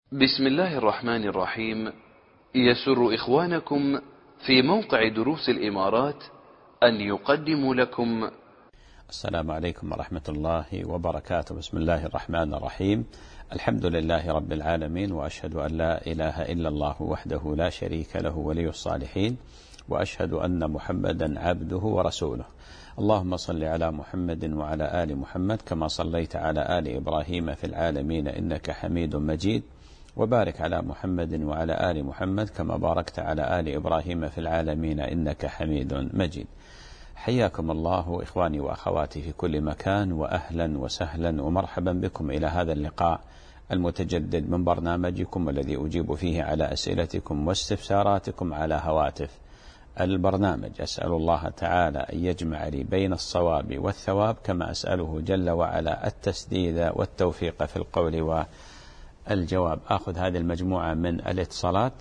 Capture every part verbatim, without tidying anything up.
بسم الله الرحمن الرحيم. يسر إخوانكم في موقع دروس الإمارات أن يقدموا لكم. السلام عليكم ورحمة الله وبركاته. بسم الله الرحمن الرحيم. الحمد لله رب العالمين، وأشهد أن لا إله إلا الله وحده لا شريك له ولي الصالحين، وأشهد أن محمدا عبده ورسوله. اللهم صل على محمد وعلى آل محمد كما صليت على آل إبراهيم في العالمين إنك حميد مجيد، وبارك على محمد وعلى آل محمد كما باركت على آل إبراهيم في العالمين إنك حميد مجيد. حياكم الله إخواني وأخواتي في كل مكان، وأهلا وسهلا ومرحبا بكم إلى هذا اللقاء المتجدد من برنامجكم الذي أجيب فيه على أسئلتكم واستفساراتكم على هواتف البرنامج. أسأل الله تعالى أن يجمع لي بين الصواب والثواب، كما أسأله جل وعلا التسديد والتوفيق في القول والجواب. أخذ هذه المجموعة من الاتصالات.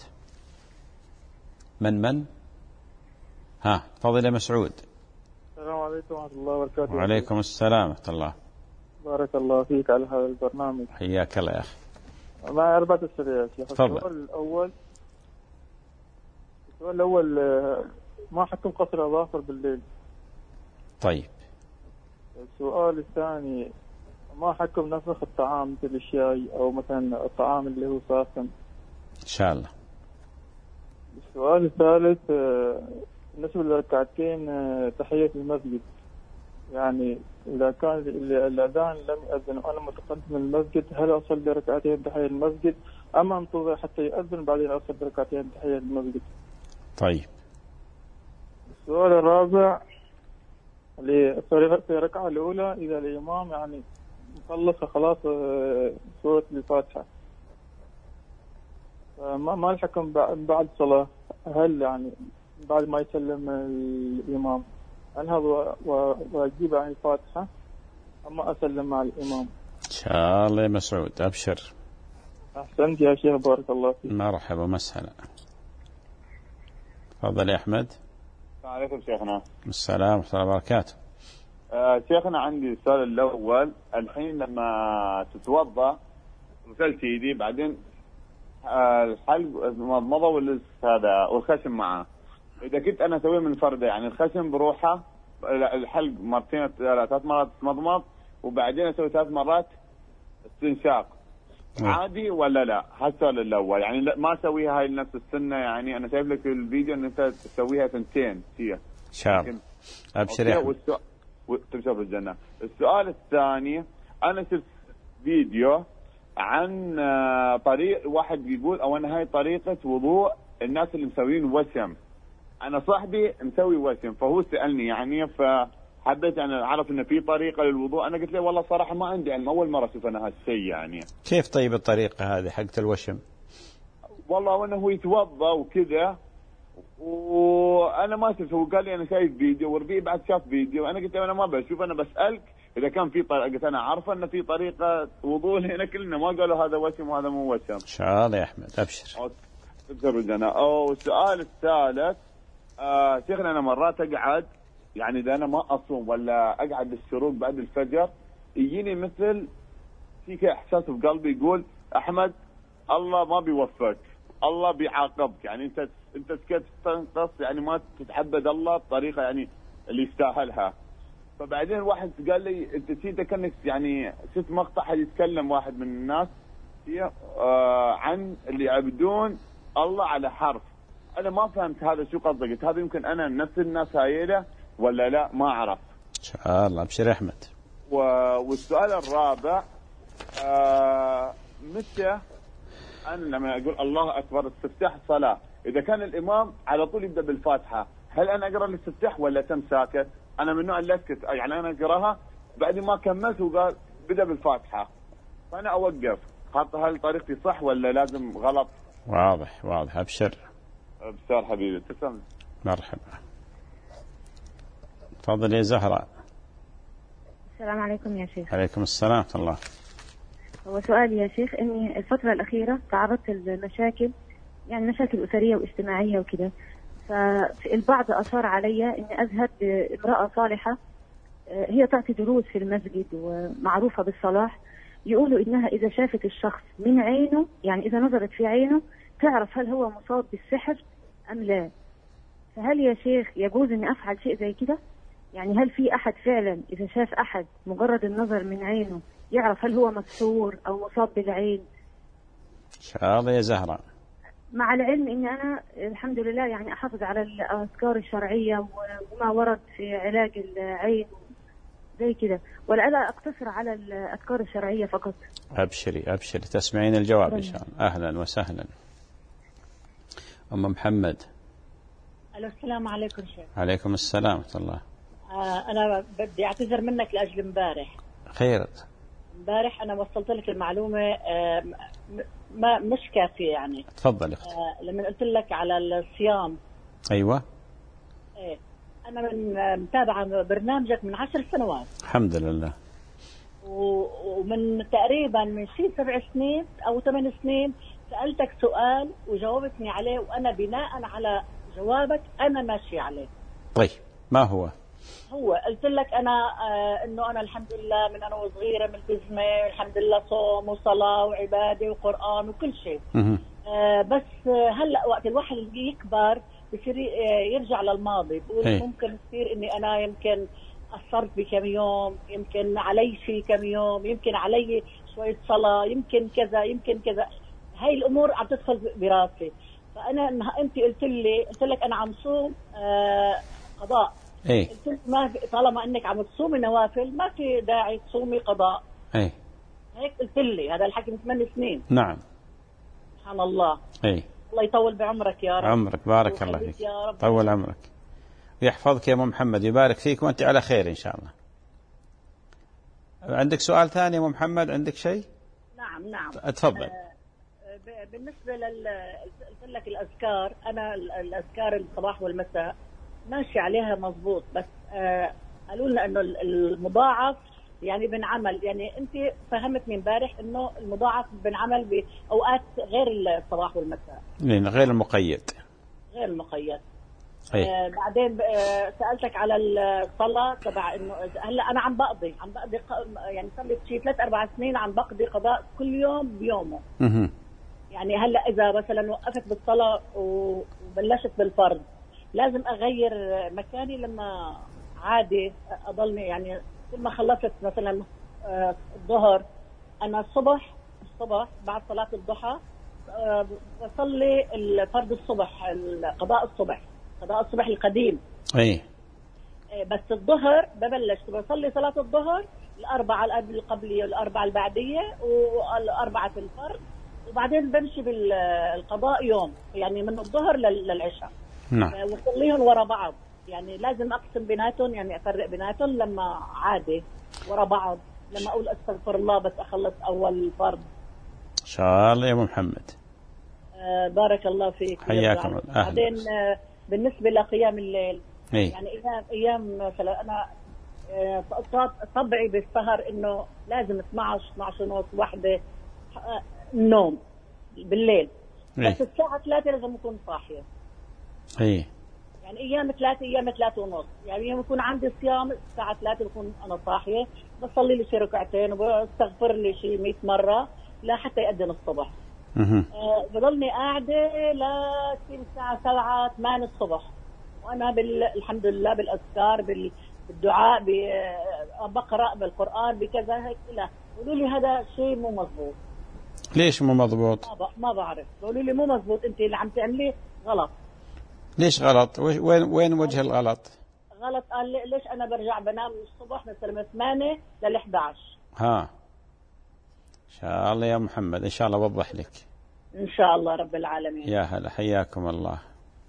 من من ها فضل يا مسعود. السلام عليكم ورحمة الله وبركاته. وعليكم السلام ورحمة الله. بارك الله فيك على هذا البرنامج. حياك الله يا أخي. معي أربعة أسئلة يا شيخ. تفضل. السؤال الأول السؤال الأول ما حكم قصر الأظافر بالليل؟ طيب. السؤال الثاني ما حكم نفخ الطعام مثل الشاي أو مثلا الطعام اللي هو ساخن؟ إن شاء الله. السؤال الثالث بالنسبة لركعتين تحية المسجد، يعني إذا كان الأذان لم يأذن وأنا متقدم المسجد، هل أصلي ركعتين تحية المسجد أم أنتظر حتى يأذن بعدين أصلي ركعتين تحية المسجد؟ طيب. السؤال الرابع في الركعة الأولى إذا الإمام يعني مخلص خلاص سورة الفاتحة، ما ما الحكم بعد الصلاة؟ هل يعني بعد ما يسلم الإمام أنهض وأجيب عن الفاتحة أما أسلم مع الإمام؟ إن شاء الله يا مسعود، أبشر. أحسنت يا شيخ، بارك الله فيك. مرحبا ومسهلا. تفضل يا أحمد. السلام عليكم شيخنا. السلام ورحمة الله وبركاته. آه شيخنا عندي السؤال الأول، الحين لما تتوضأ غسلت ايدي بعدين آه الحلق مضمضة واللس هذا والخشم معه، إذا كنت أنا أسويه من فردة يعني الخشم بروحه الحلق مرتين ثلاث مرات مضمض وبعدين أسوي ثلاث مرات استنشاق عادي ولا لا؟ هالسؤال الأول، يعني ما أسويها هاي نفس السنة، يعني أنا شايف لك الفيديو أن أنت تسويها سنتين فيها. إن شاء الله. أبشر يا أحمد. تبشر بالجنة. السؤال الثاني، أنا شفت فيديو عن طريق واحد يقول أو أنا هاي طريقة وضوء الناس اللي مسوين وسم. أنا صاحبي مسوي وسم فهو سألني يعني، فحبيت أنا أعرف إن في طريقة للوضوء. أنا قلت له والله صراحة ما عندي علم، أول مرة أشوف أنا هالشيء يعني. كيف طيب الطريقة هذه حقت الوشم؟ والله وأنه هو يتوضأ وكذا وانا ما شفت، هو قال لي انا شايف فيديو وربيع بعد شاف فيديو، انا قلت له انا ما بشوف، انا بسالك اذا كان في طريقه. قلت انا عارفه ان في طريقه وضوء هنا كلنا، ما قالوا هذا وسم وهذا مو وسم. ان شاء الله يا احمد، ابشر. ابشر بالجنة. او السؤال الثالث، آه شيخنا انا مرات اقعد يعني اذا انا ما اصوم ولا اقعد للشروق بعد الفجر يجيني مثل في احساس في قلبي يقول احمد الله ما بيوفقك، الله بيعاقبك، يعني انت انت سكت تنقص يعني ما تتعبد الله بطريقه يعني اللي يستاهلها. فبعدين واحد قال لي انت انت كانك يعني شفت مقطع يتكلم واحد من الناس آه عن اللي يعبدون الله على حرف، انا ما فهمت هذا شو قصدك، قلت هذا يمكن انا نفس الناس هايله ولا لا ما اعرف. ان شاء الله. ابشر يا احمد. والسؤال الرابع، آه متى أنا لما أقول الله أكبر استفتاح الصلاة إذا كان الإمام على طول يبدأ بالفاتحة، هل أنا أقرأ الاستفتاح ولا تم ساكت؟ أنا من نوع اللي أسكت، يعني أنا أقرأها بعد ما كملت وقال بدأ بالفاتحة فأنا أوقف. هل طريقتي صح ولا لازم غلط؟ واضح واضح. أبشر. أبشر حبيبي، تسلم. مرحبا. تفضل يا زهراء. السلام عليكم يا شيخ. عليكم السلام ورحمة الله. هو سؤالي يا شيخ إني الفترة الأخيرة تعرضت لمشاكل، يعني مشاكل أسرية واجتماعية وكذا، فالبعض أشار علي إني أذهب لامرأة صالحة هي تعطي دروس في المسجد ومعروفة بالصلاح، يقولوا إنها إذا شافت الشخص من عينه، يعني إذا نظرت في عينه تعرف هل هو مصاب بالسحر أم لا. فهل يا شيخ يجوز إني أفعل شيء زي كده؟ يعني هل في أحد فعلا إذا شاف أحد مجرد النظر من عينه يعرف هل هو مسحور أو مصاب بالعين؟ إن شاء الله يا زهرة. مع العلم إني أنا الحمد لله يعني أحافظ على الأذكار الشرعية وما ورد في علاج العين زي كده، ولا أقتصر على الأذكار الشرعية فقط. أبشري أبشري تسمعين الجواب إن شاء الله. أهلا وسهلا. أم محمد. السلام عليكم شيخ. عليكم السلام ورحمة الله. آه أنا بدي أعتذر منك لأجل امبارح. خير. امبارح أنا وصلت لك المعلومة آه ما مش كافية يعني. تفضل أختي. آه لما قلت لك على الصيام. أيوة. إيه أنا من متابعة برنامجك من عشر سنوات. الحمد لله. ومن تقريبا من شيء سبع سنين أو ثمان سنين سألتك سؤال وجاوبتني عليه، وأنا بناء على جوابك أنا ماشي عليه. طيب ما هو؟ هو قلت لك أنا آه إنه أنا الحمد لله من أنا وصغيرة ملتزمة الحمد لله، صوم وصلاة وعبادة وقرآن وكل شيء. آه بس آه هلأ وقت الواحد يكبر بصير يرجع للماضي، بقول ممكن يصير إني أنا يمكن قصرت بكم يوم، يمكن علي شيء كم يوم، يمكن علي شوية صلاة، يمكن كذا يمكن كذا. هاي الأمور عم تدخل براسي. فأنا أنت قلت لي قلت لك أنا عم صوم آه قضاء. ايه قلت لك ما في، طالما انك عم تصومي نوافل ما في داعي تصومي قضاء. ايه هيك قلت لي، هذا الحكي من ثمان سنين. نعم. سبحان الله. ايه الله يطول بعمرك يا رب. عمرك بارك الله فيك يا رب. طول عمرك ويحفظك يا ام محمد، يبارك فيك وانت على خير ان شاء الله. عندك سؤال ثاني يا ام محمد؟ عندك شيء؟ نعم نعم اتفضل. آه بالنسبه لل قلت لك الاذكار، انا الاذكار الصباح والمساء ماشي عليها مضبوط، بس آه قالوا لنا انه المضاعف يعني بنعمل، يعني انت فهمتني امبارح انه المضاعف بنعمل باوقات غير الصباح والمساء. غير المقيد. غير المقيد. أي. آه بعدين آه سالتك على الصلاه تبع انه هلا انا عم بقضي عم بقضي يعني صار لي شيء ثلاث اربع سنين عم بقضي قضاء كل يوم بيومه. اها. يعني هلا اذا مثلا وقفت بالصلاه وبلشت بالفرض لازم اغير مكاني لما عادي اضلني، يعني كل ما خلصت مثلا الظهر انا الصبح الصبح بعد صلاه الضحى بصلي الفرض الصبح، قضاء الصبح قضاء الصبح القديم. اي بس الظهر ببلش بصلي صلاه الظهر الاربعه القبليه والاربعه البعديه والاربعه الفرض، وبعدين بمشي بالقضاء يوم يعني من الظهر للعشاء. نعم. وصليهم ورا بعض، يعني لازم اقسم بيناتهم، يعني افرق بيناتهم لما عادي ورا بعض، لما اقول استغفر الله بس اخلص اول فرض. ان شاء الله يا ابو محمد. آه بارك الله فيك. حياكم الله. بعدين آه بالنسبه لقيام الليل. إيه؟ يعني ايام ايام مثلا انا آه طبعي بالسهر انه لازم اثنعش اثنعش ونص واحده آه النوم بالليل. إيه؟ بس الساعه ثلاثة لازم اكون صاحيه. ايه يعني ايام ثلاثة ايام ثلاثة ونص، يعني يوم يكون عندي صيام الساعة ثلاثة بكون انا صاحية، بصلي لي شي ركعتين وبستغفر لي شي مئة مرة لحتى يأذن الصبح. اها. أه بضلني قاعدة لتصير الساعة سبعة ثمانية الصبح وانا بال... الحمد لله بالاذكار بال... بالدعاء ب... بقرأ بالقرآن بكذا هيك. لا قولوا لي هذا شيء مو مزبوط. ليش مو مضبوط؟ ما, ب... ما بعرف، قولوا لي مو مزبوط، انت اللي عم تعمليه غلط. ليش غلط؟ وين وين وجه الغلط؟ غلط قال لي ليش انا برجع بنام الصبح مثلا من ثمانية لل إحدى عشر. ها ان شاء الله يا محمد، ان شاء الله اوضح لك ان شاء الله رب العالمين. يا هلا حياكم الله.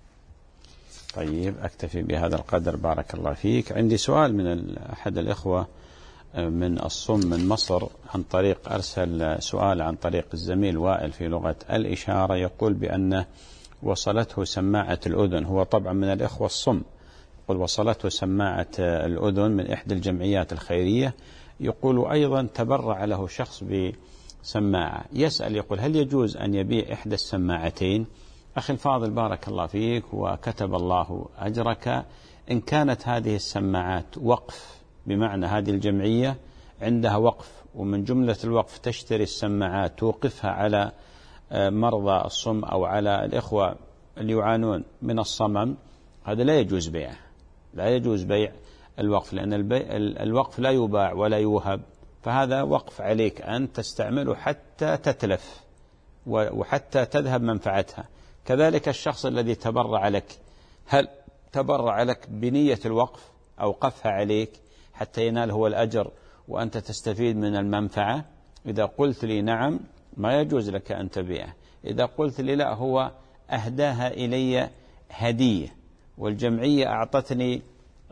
طيب اكتفي بهذا القدر، بارك الله فيك. عندي سؤال من احد الاخوه من الصم من مصر، عن طريق ارسل سؤال عن طريق الزميل وائل في لغه الاشاره، يقول بانه وصلته سماعة الأذن، هو طبعا من الإخوة الصم، يقول وصلته سماعة الأذن من إحدى الجمعيات الخيرية، يقول أيضا تبرع له شخص بسماعة، يسأل يقول هل يجوز أن يبيع إحدى السماعتين؟ أخي الفاضل بارك الله فيك وكتب الله أجرك، إن كانت هذه السماعات وقف، بمعنى هذه الجمعية عندها وقف ومن جملة الوقف تشتري السماعات توقفها على مرضى الصم أو على الإخوة اللي يعانون من الصمم، هذا لا يجوز بيعه، لا يجوز بيع الوقف، لأن الوقف لا يباع ولا يوهب، فهذا وقف عليك أن تستعمله حتى تتلف وحتى تذهب منفعتها. كذلك الشخص الذي تبرع لك، هل تبرع لك بنية الوقف أو قفها عليك حتى ينال هو الأجر وأنت تستفيد من المنفعة؟ إذا قلت لي نعم ما يجوز لك أن تبيعه. إذا قلت لي لا، هو أهداها إلي هدية والجمعية أعطتني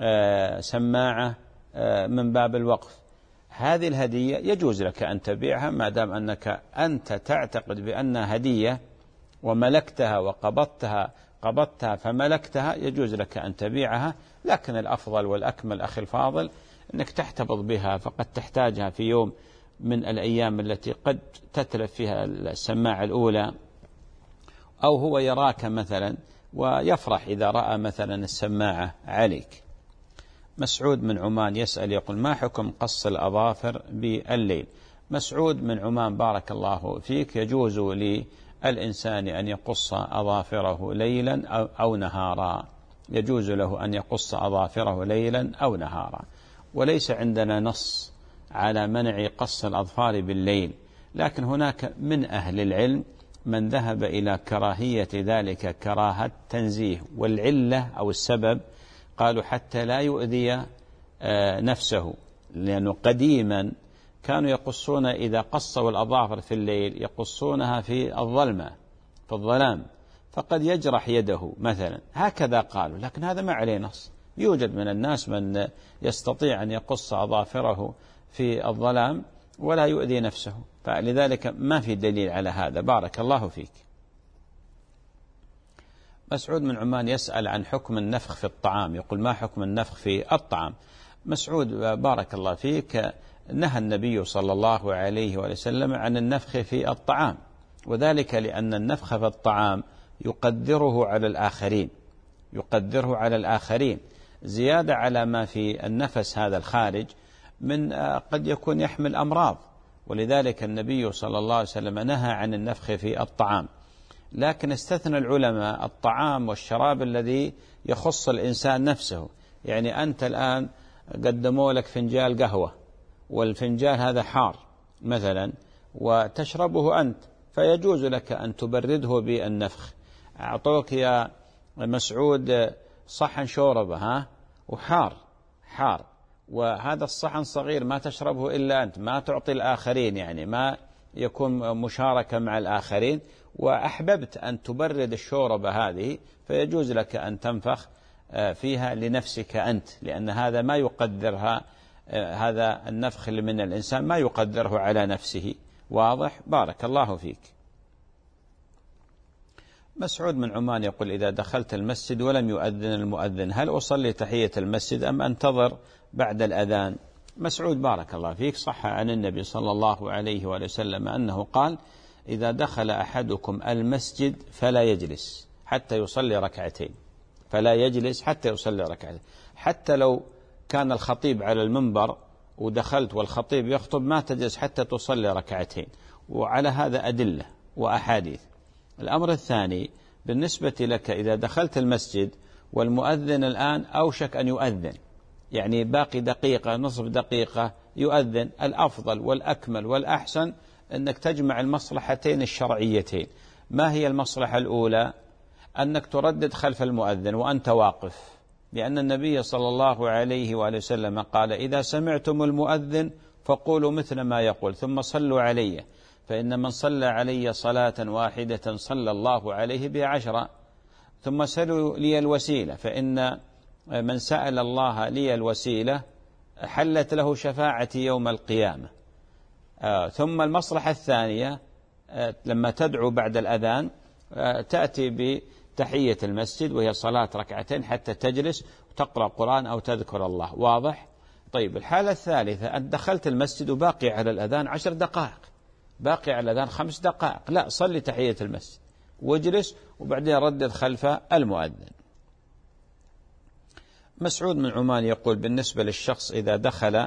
سماعة من باب الوقف، هذه الهدية يجوز لك أن تبيعها ما دام أنك أنت تعتقد بأنها هدية وملكتها وقبضتها قبضتها فملكتها، يجوز لك أن تبيعها. لكن الأفضل والأكمل أخي الفاضل أنك تحتفظ بها، فقد تحتاجها في يوم من الأيام التي قد تتلف فيها السماعة الأولى، أو هو يراك مثلا ويفرح إذا رأى مثلا السماعة عليك. مسعود من عمان يسأل يقول: ما حكم قص الأظافر بالليل؟ مسعود من عمان بارك الله فيك، يجوز للإنسان أن يقص أظافره ليلا أو نهارا، يجوز له أن يقص أظافره ليلا أو نهارا، وليس عندنا نص على منع قص الأظفار بالليل، لكن هناك من أهل العلم من ذهب إلى كراهية ذلك كراهة تنزيه، والعلة أو السبب قالوا حتى لا يؤذي نفسه، لأنه قديما كانوا يقصون إذا قصوا الأظافر في الليل يقصونها في الظلمة في الظلام، فقد يجرح يده مثلا، هكذا قالوا، لكن هذا ما عليه نص. يوجد من الناس من يستطيع أن يقص أظافره في الظلام ولا يؤذي نفسه، فلذلك ما في دليل على هذا. بارك الله فيك. مسعود من عمان يسأل عن حكم النفخ في الطعام، يقول: ما حكم النفخ في الطعام؟ مسعود بارك الله فيك، نهى النبي صلى الله عليه وسلم عن النفخ في الطعام، وذلك لأن النفخ في الطعام يقدره على الآخرين يقدره على الآخرين زيادة على ما في النفس هذا الخارج من قد يكون يحمل أمراض، ولذلك النبي صلى الله عليه وسلم نهى عن النفخ في الطعام. لكن استثنى العلماء الطعام والشراب الذي يخص الإنسان نفسه، يعني أنت الآن قدموا لك فنجال قهوة والفنجال هذا حار مثلا وتشربه أنت، فيجوز لك أن تبرده بالنفخ. أعطوك يا مسعود صحن شوربة ها وحار حار، وهذا الصحن صغير ما تشربه إلا أنت، ما تعطي الآخرين، يعني ما يكون مشاركة مع الآخرين، وأحببت أن تبرد الشوربة هذه فيجوز لك أن تنفخ فيها لنفسك أنت، لأن هذا ما يقدرها، هذا النفخ اللي من الإنسان ما يقدره على نفسه. واضح؟ بارك الله فيك. مسعود من عمان يقول: إذا دخلت المسجد ولم يؤذن المؤذن هل أصلي تحية المسجد أم أنتظر بعد الأذان؟ مسعود بارك الله فيك، صح عن النبي صلى الله عليه وسلم أنه قال: إذا دخل أحدكم المسجد فلا يجلس حتى يصلي ركعتين، فلا يجلس حتى يصلي ركعتين. حتى لو كان الخطيب على المنبر ودخلت والخطيب يخطب ما تجلس حتى تصلي ركعتين، وعلى هذا أدلة وأحاديث. الأمر الثاني بالنسبة لك، إذا دخلت المسجد والمؤذن الآن أوشك أن يؤذن، يعني باقي دقيقة نصف دقيقة يؤذن، الأفضل والأكمل والأحسن أنك تجمع المصلحتين الشرعيتين. ما هي المصلحة الأولى؟ أنك تردد خلف المؤذن وأنت واقف، لأن النبي صلى الله عليه وآله وسلم قال: إذا سمعتم المؤذن فقولوا مثل ما يقول ثم صلوا علي، فإن من صلى علي صلاة واحدة صلى الله عليه بها عشرة، ثم سلوا لي الوسيلة، فإن من سأل الله لي الوسيلة حلت له شفاعتي يوم القيامة. آه ثم المصلحة الثانية، آه لما تدعو بعد الأذان آه تأتي بتحية المسجد وهي صلاة ركعتين حتى تجلس وتقرأ قرآن أو تذكر الله. واضح؟ طيب، الحالة الثالثة أن دخلت المسجد وباقي على الأذان عشر دقائق، باقي على الأذان خمس دقائق، لا، صلي تحية المسجد واجلس وبعدين ردد خلف المؤذن. مسعود من عمان يقول: بالنسبة للشخص إذا دخل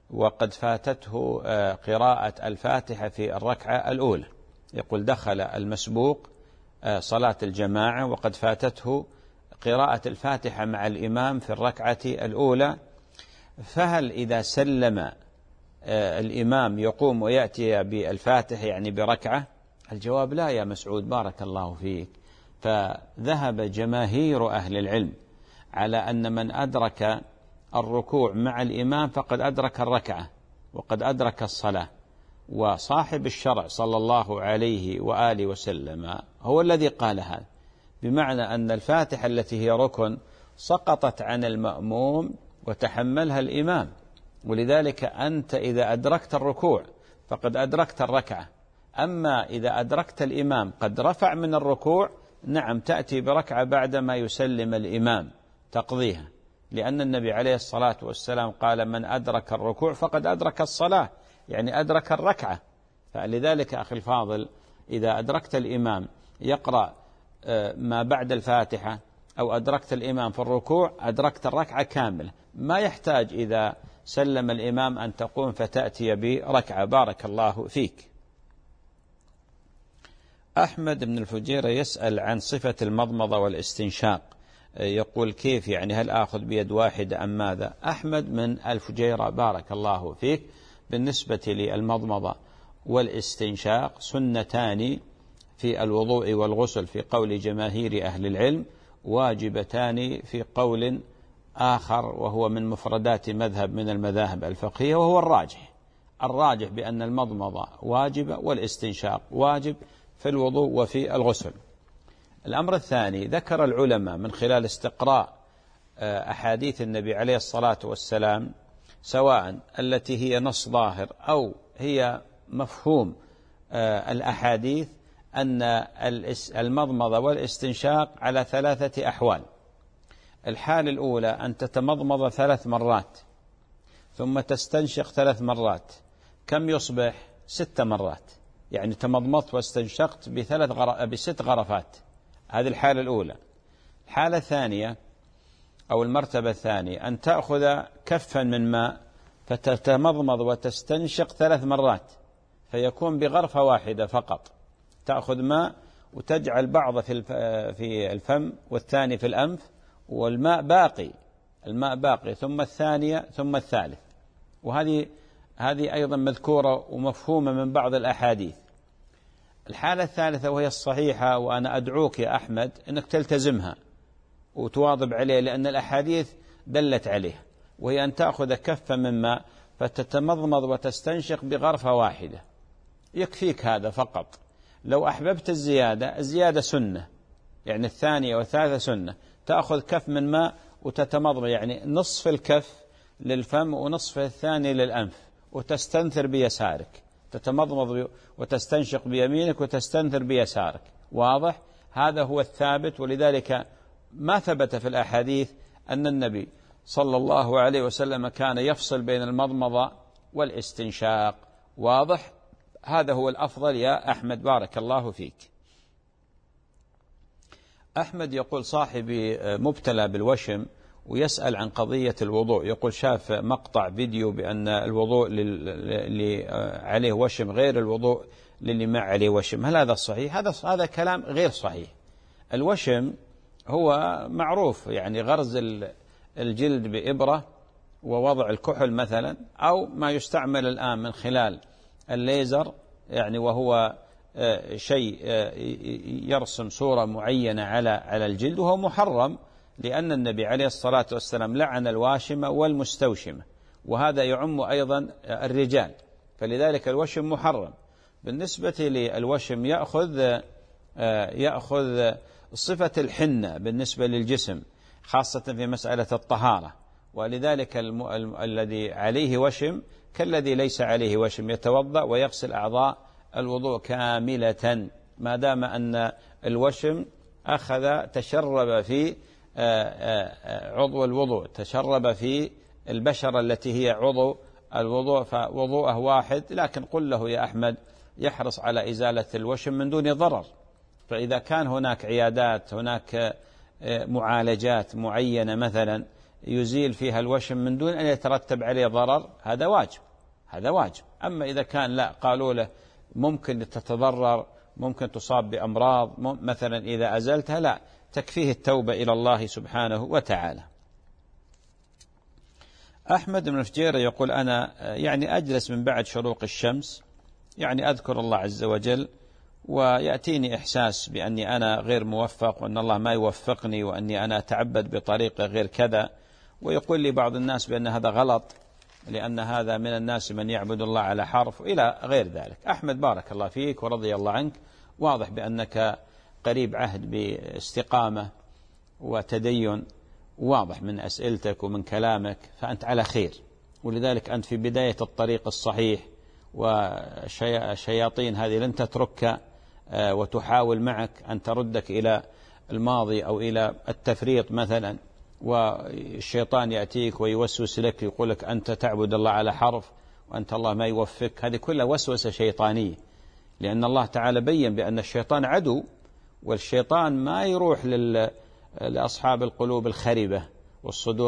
وقد فاتته قراءة الفاتحة في الركعة الأولى. يقول دخل المسبوق صلاة الجماعة وقد فاتته قراءة الفاتحة مع الإمام في الركعة الأولى، فهل إذا سلم الإمام يقوم ويأتي بالفاتحة يعني بركعة؟ الجواب لا يا مسعود بارك الله فيك. فذهب جماهير أهل العلم على أن من أدرك الركوع مع الإمام فقد أدرك الركعة وقد أدرك الصلاة، وصاحب الشرع صلى الله عليه وآله وسلم هو الذي قال هذا، بمعنى أن الفاتحة التي هي ركن سقطت عن المأموم وتحملها الإمام، ولذلك أنت إذا أدركت الركوع فقد أدركت الركعة. أما إذا أدركت الإمام قد رفع من الركوع، نعم تأتي بركعة بعدما يسلم الإمام تقضيها، لأن النبي عليه الصلاة والسلام قال من أدرك الركوع فقد أدرك الصلاة، يعني أدرك الركعة. فلذلك أخي الفاضل إذا أدركت الإمام يقرأ ما بعد الفاتحة أو أدركت الإمام في الركوع أدركت الركعة كاملة، ما يحتاج إذا سلم الإمام أن تقوم فتأتي بركعة. بارك الله فيك. أحمد بن الفجيرة يسأل عن صفة المضمضة والاستنشاق، يقول كيف يعني هل آخذ بيد واحدة أم ماذا؟ أحمد من الفجيرة بارك الله فيك، بالنسبة للمضمضة والاستنشاق سنتان في الوضوء والغسل في قول جماهير أهل العلم، واجبتان في قول آخر وهو من مفردات مذهب من المذاهب الفقهية، وهو الراجح. الراجح بأن المضمضة واجبة والاستنشاق واجب في الوضوء وفي الغسل. الأمر الثاني، ذكر العلماء من خلال استقراء أحاديث النبي عليه الصلاة والسلام سواء التي هي نص ظاهر أو هي مفهوم الأحاديث أن المضمضة والاستنشاق على ثلاثة أحوال. الحال الأولى أن تتمضمض ثلاث مرات ثم تستنشق ثلاث مرات، كم يصبح؟ ست مرات، يعني تمضمضت واستنشقت بثلاث غر... بست غرفات. هذه الحالة الأولى. الحالة الثانية أو المرتبة الثانية أن تأخذ كفا من ماء فتتمضمض وتستنشق ثلاث مرات، فيكون بغرفة واحدة فقط. تأخذ ماء وتجعل بعض في في الفم والثاني في الأنف، والماء باقي، الماء باقي، ثم الثانية ثم الثالث. وهذه هذه أيضا مذكورة ومفهومة من بعض الأحاديث. الحالة الثالثة وهي الصحيحة، وأنا أدعوك يا أحمد أنك تلتزمها وتواظب عليه لأن الأحاديث دلت عليه، وهي أن تأخذ كفا من ماء فتتمضمض وتستنشق بغرفة واحدة، يكفيك هذا فقط. لو أحببت الزيادة، الزيادة سنة، يعني الثانية والثالثة سنة. تأخذ كف من ماء وتتمضمض، يعني نصف الكف للفم ونصف الثاني للأنف، وتستنثر بيسارك، تتمضمض وتستنشق بيمينك وتستنثر بيسارك. واضح؟ هذا هو الثابت، ولذلك ما ثبت في الأحاديث أن النبي صلى الله عليه وسلم كان يفصل بين المضمضة والاستنشاق. واضح؟ هذا هو الأفضل يا أحمد بارك الله فيك. أحمد يقول صاحبي مبتلى بالوشم ويسأل عن قضية الوضوء، يقول شاف مقطع فيديو بأن الوضوء اللي عليه وشم غير الوضوء للي ما عليه وشم، هل هذا صحيح؟ هذا هذا كلام غير صحيح. الوشم هو معروف، يعني غرز الجلد بإبرة ووضع الكحل مثلا، أو ما يستعمل الآن من خلال الليزر، يعني وهو شيء يرسم صورة معينة على على الجلد، وهو محرم لأن النبي عليه الصلاة والسلام لعن الواشمة والمستوشمة، وهذا يعم أيضا الرجال، فلذلك الوشم محرم. بالنسبة للوشم يأخذ يأخذ صفة الحنة بالنسبة للجسم، خاصة في مسألة الطهارة، ولذلك الم... ال... الذي عليه وشم كالذي ليس عليه وشم، يتوضأ ويغسل أعضاء الوضوء كاملة، ما دام أن الوشم أخذ تشرب في عضو الوضوء، تشرب في البشرة التي هي عضو الوضوء، فوضوءه واحد. لكن قل له يا أحمد يحرص على إزالة الوشم من دون ضرر. فإذا كان هناك عيادات، هناك معالجات معينة مثلا يزيل فيها الوشم من دون أن يترتب عليه ضرر هذا واجب، هذا واجب. أما إذا كان لا، قالوا له ممكن تتضرر، ممكن تصاب بأمراض مثلا إذا أزلتها، لا، تكفيه التوبة إلى الله سبحانه وتعالى. أحمد بن الفجير يقول أنا يعني أجلس من بعد شروق الشمس، يعني أذكر الله عز وجل، ويأتيني إحساس بأني أنا غير موفق وأن الله ما يوفقني وأني أنا أتعبد بطريقة غير كذا. ويقول لي بعض الناس بأن هذا غلط، لأن هذا من الناس من يعبد الله على حرف إلى غير ذلك. أحمد بارك الله فيك ورضي الله عنك، واضح بأنك قريب عهد باستقامة وتدين، واضح من أسئلتك ومن كلامك، فأنت على خير، ولذلك أنت في بداية الطريق الصحيح، والشياطين هذه لن تتركك وتحاول معك أن تردك إلى الماضي أو إلى التفريط مثلا، والشيطان يأتيك ويوسوس لك يقول لك أنت تعبد الله على حرف وأنت الله ما يوفق. هذه كلها وسوسة شيطانية، لأن الله تعالى بيّن بأن الشيطان عدو، والشيطان ما يروح لأصحاب القلوب الخربة والصدور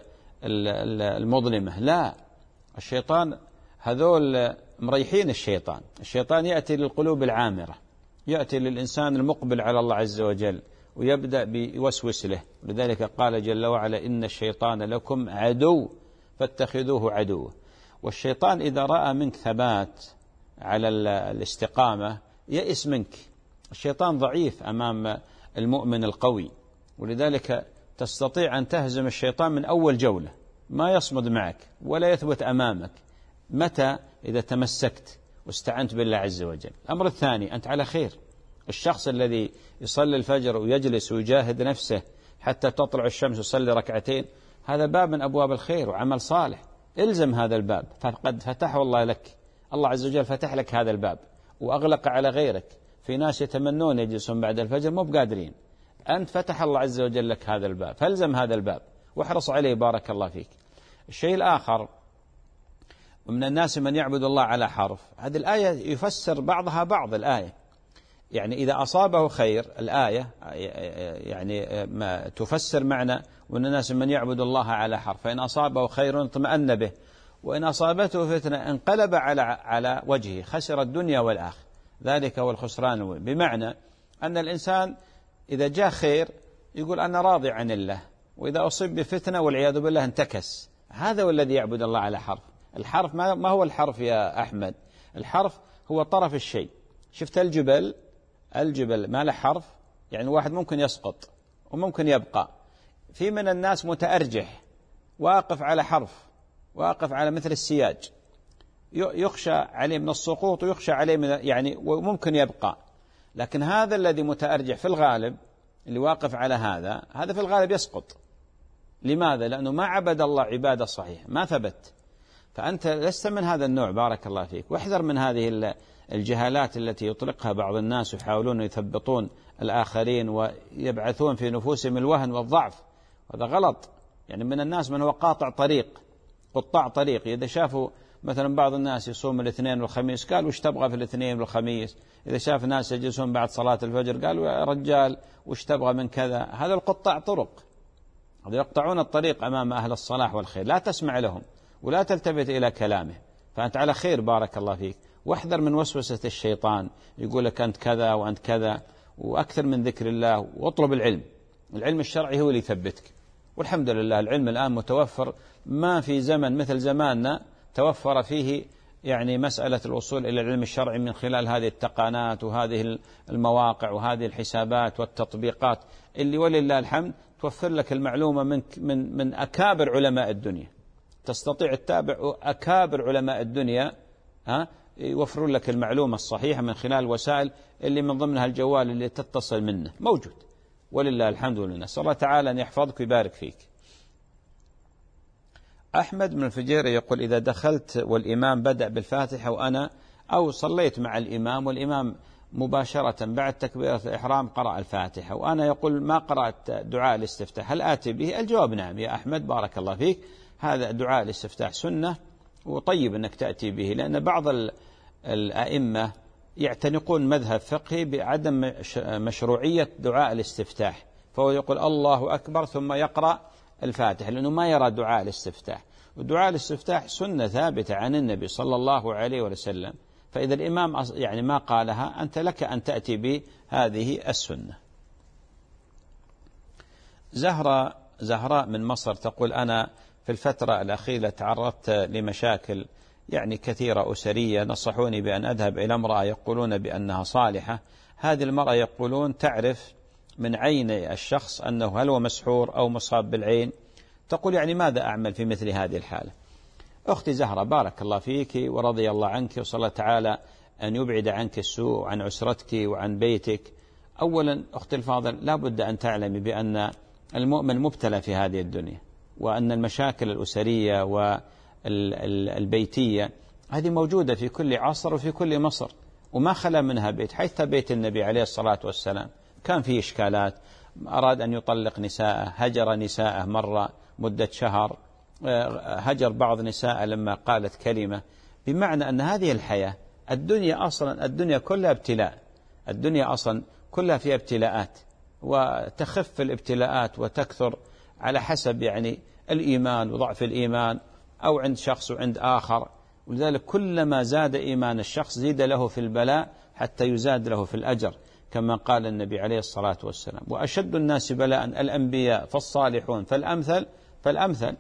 المظلمة، لا، الشيطان هذول مريحين. الشيطان الشيطان يأتي للقلوب العامرة، يأتي للإنسان المقبل على الله عز وجل ويبدأ بيوسوس له. لذلك قال جل وعلا إن الشيطان لكم عدو فاتخذوه عدوا. والشيطان إذا رأى منك ثبات على الاستقامة يئس منك. الشيطان ضعيف أمام المؤمن القوي، ولذلك تستطيع أن تهزم الشيطان من أول جولة، ما يصمد معك ولا يثبت أمامك، متى إذا تمسكت واستعنت بالله عز وجل. الأمر الثاني، أنت على خير. الشخص الذي يصلي الفجر ويجلس ويجاهد نفسه حتى تطلع الشمس ويصلي ركعتين، هذا باب من أبواب الخير وعمل صالح، إلزم هذا الباب، فقد فتحه الله لك. الله عز وجل فتح لك هذا الباب وأغلق على غيرك. في ناس يتمنون يجلسون بعد الفجر مو بقادرين، أنت فتح الله عز وجل لك هذا الباب، فالزم هذا الباب واحرص عليه بارك الله فيك. الشيء الآخر، ومن الناس من يعبد الله على حرف، هذه الآية يفسر بعضها بعض الآية، يعني إذا أصابه خير الآية يعني ما تفسر معنى وأن الناس من يعبد الله على حرف، فإن أصابه خير اطمأن به، وإن أصابته فتنة انقلب على على وجهه خسر الدنيا والآخرة، ذلك هو الخسران المبين. بمعنى أن الإنسان إذا جاء خير يقول أنا راضي عن الله، وإذا أصيب بفتنة والعياذ بالله انتكس. هذا هو الذي يعبد الله على حرف. الحرف ما هو الحرف يا أحمد؟ الحرف هو طرف الشيء. شفت الجبل، الجبل ما له حرف، يعني واحد ممكن يسقط وممكن يبقى. في من الناس متأرجح واقف على حرف، واقف على مثل السياج، يخشى عليه من السقوط ويخشى عليه من يعني وممكن يبقى. لكن هذا الذي متأرجح في الغالب، اللي واقف على هذا هذا في الغالب يسقط. لماذا؟ لأنه ما عبد الله عبادة صحيح، ما ثبت. فأنت لست من هذا النوع بارك الله فيك، واحذر من هذه الجهالات التي يطلقها بعض الناس ويحاولون يثبطون الآخرين ويبعثون في نفوسهم الوهن والضعف. هذا غلط. يعني من الناس من هو قاطع طريق، قطاع طريق. إذا شافوا مثلا بعض الناس يصوم الاثنين والخميس قال وش تبغى في الاثنين والخميس؟ إذا شاف ناس يجلسون بعد صلاة الفجر قال يا رجال وش تبغى من كذا؟ هذا القطاع طرق، هذا يقطعون الطريق أمام أهل الصلاح والخير. لا تسمع لهم ولا تلتفت إلى كلامه، فأنت على خير بارك الله فيك. واحذر من وسوسة الشيطان، يقول لك أنت كذا وأنت كذا، وأكثر من ذكر الله، واطلب العلم. العلم الشرعي هو اللي يثبتك، والحمد لله العلم الآن متوفر. ما في زمن مثل زماننا توفر فيه يعني مسألة الوصول إلى العلم الشرعي من خلال هذه التقانات وهذه المواقع وهذه الحسابات والتطبيقات اللي ولله الحمد توفر لك المعلومة من من من أكابر علماء الدنيا. تستطيع تتابع أكابر علماء الدنيا، ها، يوفرون لك المعلومة الصحيحة من خلال الوسائل اللي من ضمنها الجوال اللي تتصل منه موجود، ولله الحمد لله. نسأل الله تعالى أن يحفظك ويبارك فيك. أحمد بن الفجير يقول إذا دخلت والإمام بدأ بالفاتحة وأنا أو صليت مع الإمام والإمام مباشرة بعد تكبيرة الإحرام قرأ الفاتحة وأنا يقول ما قرأت دعاء الاستفتاح، هل آتي به؟ الجواب نعم يا أحمد بارك الله فيك. هذا دعاء الاستفتاح سنة وطيب أنك تأتي به، لأن بعض الأئمة يعتنقون مذهب فقهي بعدم مشروعية دعاء الاستفتاح، فهو يقول الله أكبر ثم يقرأ الفاتحة، لأنه ما يرى دعاء الاستفتاح، ودعاء الاستفتاح سنة ثابتة عن النبي صلى الله عليه وسلم، فإذا الإمام يعني ما قالها أنت لك أن تأتي بهذه السنة. زهرة زهراء من مصر تقول: أنا في الفترة الأخيرة تعرضت لمشاكل يعني كثيرة أسرية، نصحوني بأن أذهب إلى امرأة يقولون بأنها صالحة. هذه المرأة يقولون تعرف من عين الشخص أنه هل هو مسحور أو مصاب بالعين. تقول: يعني ماذا أعمل في مثل هذه الحالة؟ أختي زهرة، بارك الله فيك ورضي الله عنك، وصلى الله تعالى أن يبعد عنك السوء وعن عسرتك وعن بيتك. أولا أختي الفاضل، لا بد أن تعلمي بأن المؤمن مبتلى في هذه الدنيا، وأن المشاكل الأسرية والبيتية هذه موجودة في كل عصر وفي كل مصر، وما خلا منها بيت. حتى بيت النبي عليه الصلاة والسلام كان فيه إشكالات، أراد أن يطلق نساءه، هجر نساءه مرة مدة شهر، هجر بعض نساءه لما قالت كلمة. بمعنى أن هذه الحياة الدنيا أصلا الدنيا كلها ابتلاء، الدنيا أصلا كلها فيها ابتلاءات، وتخف الابتلاءات وتكثر على حسب يعني الإيمان وضعف الإيمان، أو عند شخص وعند آخر. ولذلك كلما زاد إيمان الشخص زيد له في البلاء حتى يزاد له في الأجر، كما قال النبي عليه الصلاة والسلام: وأشد الناس بلاء الأنبياء فالصالحون فالأمثل فالأمثل.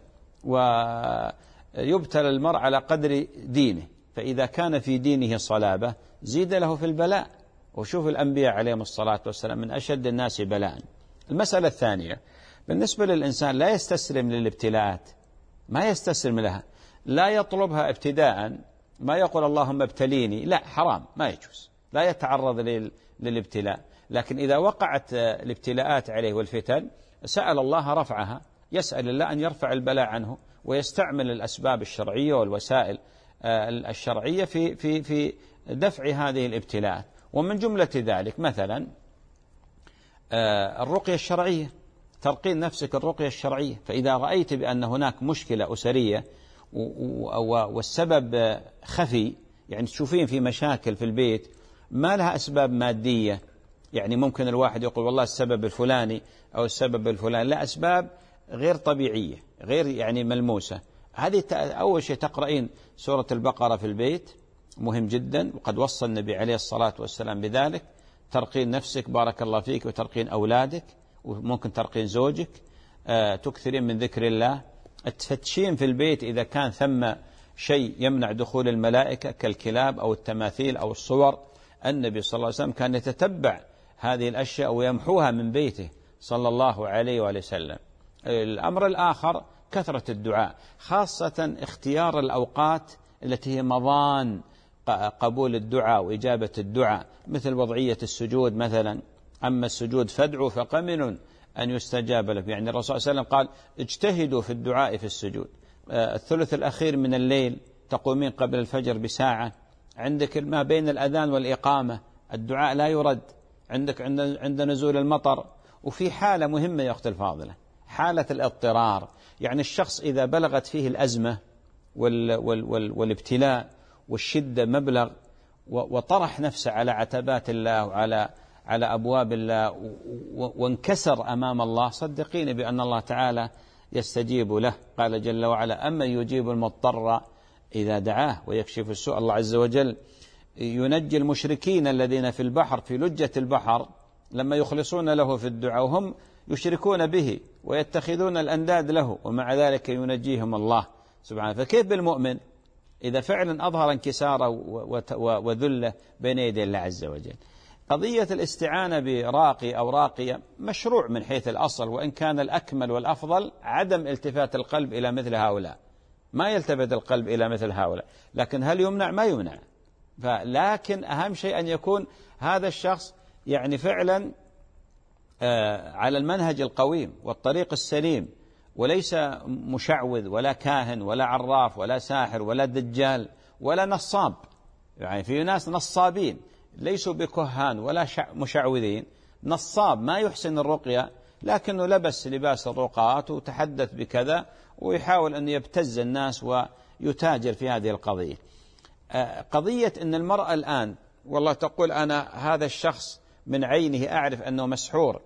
ويبتلى المرء على قدر دينه، فإذا كان في دينه صلابة زيد له في البلاء. وشوف الأنبياء عليهم الصلاة والسلام من أشد الناس بلاء. المسألة الثانية، بالنسبة للإنسان لا يستسلم للابتلاءات، ما يستسلم لها، لا يطلبها ابتداء، ما يقول اللهم ابتليني، لا، حرام، ما يجوز، لا يتعرض للابتلاء. لكن إذا وقعت الابتلاءات عليه والفتن سأل الله رفعها، يسأل الله أن يرفع البلاء عنه، ويستعمل الأسباب الشرعية والوسائل الشرعية في في في دفع هذه الابتلاءات. ومن جملة ذلك مثلا الرقية الشرعية، ترقين نفسك الرقية الشرعية. فإذا رأيت بأن هناك مشكلة أسرية والسبب خفي، يعني تشوفين في مشاكل في البيت ما لها أسباب مادية، يعني ممكن الواحد يقول والله السبب الفلاني أو السبب الفلاني، لا، أسباب غير طبيعية غير يعني ملموسة. هذه أول شيء تقرأين سورة البقرة في البيت، مهم جدا، وقد وصى النبي عليه الصلاة والسلام بذلك. ترقين نفسك بارك الله فيك، وترقين أولادك، وممكن ترقين زوجك، آه، تكثرين من ذكر الله، تفتشين في البيت إذا كان ثم شيء يمنع دخول الملائكة كالكلاب أو التماثيل أو الصور. النبي صلى الله عليه وسلم كان يتتبع هذه الأشياء ويمحوها من بيته صلى الله عليه وآله وسلم. الأمر الآخر كثرة الدعاء، خاصة اختيار الأوقات التي هي مضان قبول الدعاء وإجابة الدعاء، مثل وضعية السجود مثلا. أما السجود فادعوا فقمن أن يستجاب لك، يعني الرسول صلى الله عليه وسلم قال اجتهدوا في الدعاء في السجود. الثلث الأخير من الليل تقومين قبل الفجر بساعة، عندك ما بين الأذان والإقامة الدعاء لا يرد، عندك عند عند نزول المطر. وفي حالة مهمة يا أختي الفاضلة، حالة الاضطرار، يعني الشخص إذا بلغت فيه الأزمة وال وال وال والابتلاء والشدة مبلغ، وطرح نفسه على عتبات الله وعلى على أبواب الله وانكسر أمام الله، صدقيني بأن الله تعالى يستجيب له. قال جل وعلا: أما يجيب المضطر إذا دعاه ويكشف السوء. الله عز وجل ينجي المشركين الذين في البحر، في لجة البحر، لما يخلصون له في الدعاء وهم يشركون به ويتخذون الأنداد له، ومع ذلك ينجيهم الله سبحانه. فكيف بالمؤمن إذا فعلا أظهر انكساره وذله بين يدي الله عز وجل؟ قضية الاستعانة براقي أو راقية مشروع من حيث الأصل، وإن كان الأكمل والأفضل عدم التفات القلب إلى مثل هؤلاء، ما يلتفت القلب إلى مثل هؤلاء. لكن هل يمنع؟ ما يمنع. لكن أهم شيء أن يكون هذا الشخص يعني فعلا على المنهج القويم والطريق السليم، وليس مشعوذ ولا كاهن ولا عراف ولا ساحر ولا دجال ولا نصاب. يعني في ناس نصابين ليسوا بكهان ولا مشعوذين، نصاب ما يحسن الرقية لكنه لبس لباس الرقاة وتحدث بكذا ويحاول أن يبتز الناس ويتاجر في هذه القضية. قضية أن المرأة الآن والله تقول أنا هذا الشخص من عينه أعرف أنه مسحور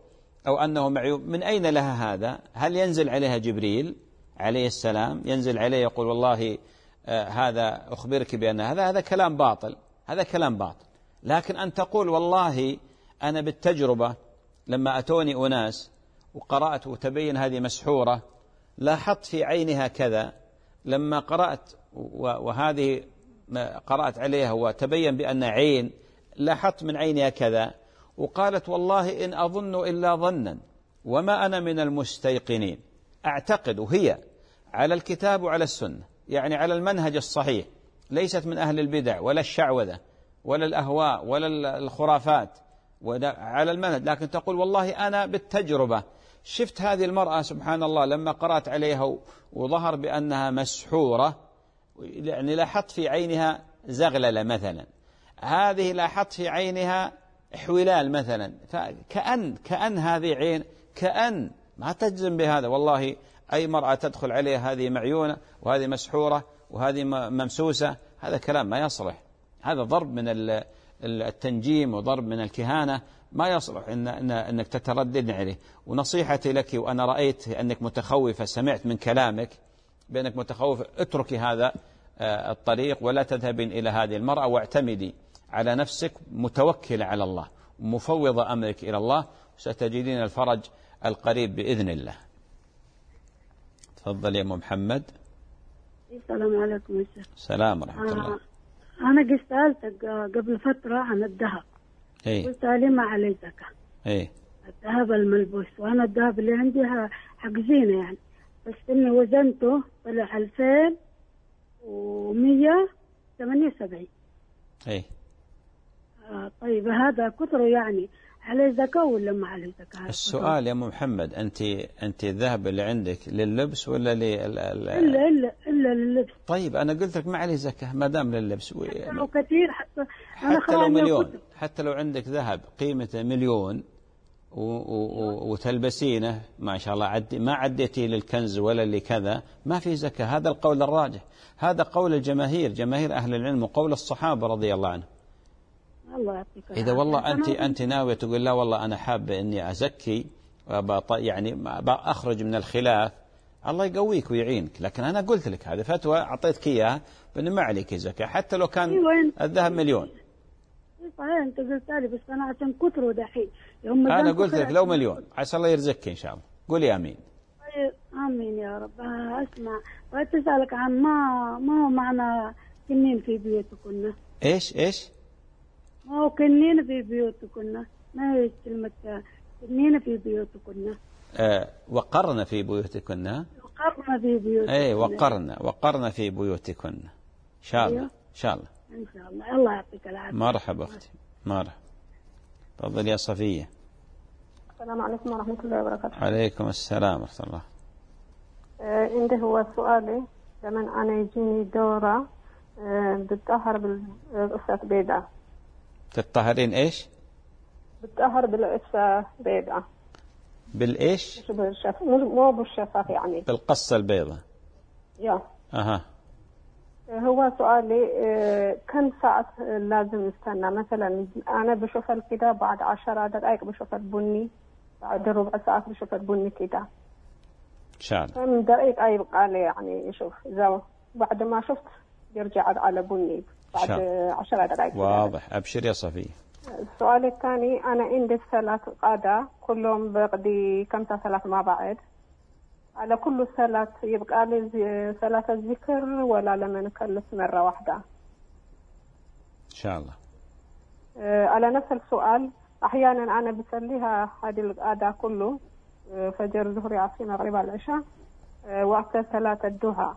أو أنه معيوب، من أين لها هذا؟ هل ينزل عليها جبريل عليه السلام، ينزل عليه يقول والله آه هذا أخبرك بأن هذا هذا كلام باطل، هذا كلام باطل. لكن أن تقول والله أنا بالتجربة لما أتوني أناس وقرأت وتبين هذه مسحورة، لاحظت في عينها كذا، لما قرأت وهذه قرأت عليها وتبين بأن عين، لاحظت من عينها كذا، وقالت والله إن أظن إلا ظنا وما أنا من المستيقنين، أعتقد هي على الكتاب وعلى السنة، يعني على المنهج الصحيح، ليست من أهل البدع ولا الشعوذة ولا الأهواء ولا الخرافات، على المنهج. لكن تقول والله أنا بالتجربة شفت هذه المرأة سبحان الله لما قرأت عليها وظهر بأنها مسحورة، يعني لاحظت في عينها زغللة مثلا، هذه لاحظت في عينها حولال مثلا، فكأن كأن هذه عين، كأن ما تجزم بهذا. والله أي مرأة تدخل عليها هذه معيونة وهذه مسحورة وهذه ممسوسة، هذا كلام ما يصلح، هذا ضرب من التنجيم وضرب من الكهانة، ما يصلح إن إن أنك تتردد عليه. ونصيحتي لك، وأنا رأيت أنك متخوفة، سمعت من كلامك بأنك متخوفة، اتركي هذا الطريق ولا تذهبين إلى هذه المرأة، واعتمدي على نفسك متوكلة على الله مفوضة أمرك إلى الله، ستجدين الفرج القريب بإذن الله. تفضل يا أم محمد. السلام عليكم يا شيخ. السلام ورحمة آه الله. أنا قد سألتك قبل فترة عن الذهب. إيه؟ قلت لي ما عليه زكاة. إيه؟ الذهب الملبوس، وأنا الذهب اللي عندي حق زينة يعني، بس إني وزنته طلع ألفين ومية ثمانية وسبعين. إيه؟ آه طيب هذا كثره يعني، عليه زكاة ولا ما عليه زكاة؟ السؤال يا أم محمد، أنت أنت الذهب اللي عندك لللبس ولا لل إلا إلا إلا لللبس. طيب أنا قلت لك ما عليه زكاة ما دام لللبس. حتى لو كثير، حتى حتى لو مليون، حتى لو عندك ذهب قيمته مليون و و وتلبسينه ما شاء الله، عد ما عديتي للكنز ولا لكذا، ما في زكاة. هذا القول الراجح، هذا قول الجماهير، جماهير أهل العلم وقول الصحابة رضي الله عنهم. الله يعطيك. إذا والله أنت أنت ناوية تقول لا والله أنا حابة إني أزكي يعني أخرج من الخلاف، الله يقويك ويعينك. لكن أنا قلت لك هذه فتوى أعطيتك إياها بأن ما عليك زكاة حتى لو كان الذهب مليون. صحيح أنت قلت لي، بس أنا عشان كثره دحين. أنا قلت لك لو مليون عسى الله يرزقك إن شاء الله. قولي آمين. آمين يا رب. أسمع، بغيت أسألك عن ما ما هو معنى كنين في بيوتكن؟ إيش إيش؟ ما هو كنين في بيوتكن؟ ما هي كلمة كنين في بيوتكن؟ آه وقرن في بيوتكن. وقرن في بيوتكن. إيه وقرن وقرن في بيوتكن. إن شاء الله. إن شاء الله. إن شاء الله. الله يعطيك العافية. مرحبا أختي. مرحبا. تفضل يا صفية. السلام عليكم ورحمة الله وبركاته. عليكم السلام ورحمة الله. آه عندي هو سؤالي، لما أنا يجيني دورة آه بتطهر بالقصة بيضاء. تطهرين إيش؟ بتطهر بالقصة بيضاء. بالإيش؟ مش بالشف مو بالشفاف يعني. بالقصة البيضاء. يا. أها. هو سؤالي كم ساعة لازم نستنى؟ مثلا أنا بشوف كده بعد عشر دقائق بشوف البني، بعد ربع ساعة بشوف البني كده. إن شاء الله. كم دقيقة أي بقى لي يعني شوف إذا بعد ما شفت يرجع على بني بعد عشر دقائق. واضح. أبشر يا صفية. السؤال الثاني، أنا عندي ثلاث قادة كلهم بقضي كم صلاة مع بعض، على كل صلاة يبقى لي ثلاثة ذكر ولا لما نكلف مرة واحدة؟ إن شاء الله. أه على نفس السؤال، أحيانا أنا بسليها هذه القادة كله أه فجر ظهري عصر مغرب العشاء أه وقت صلاة الضحى.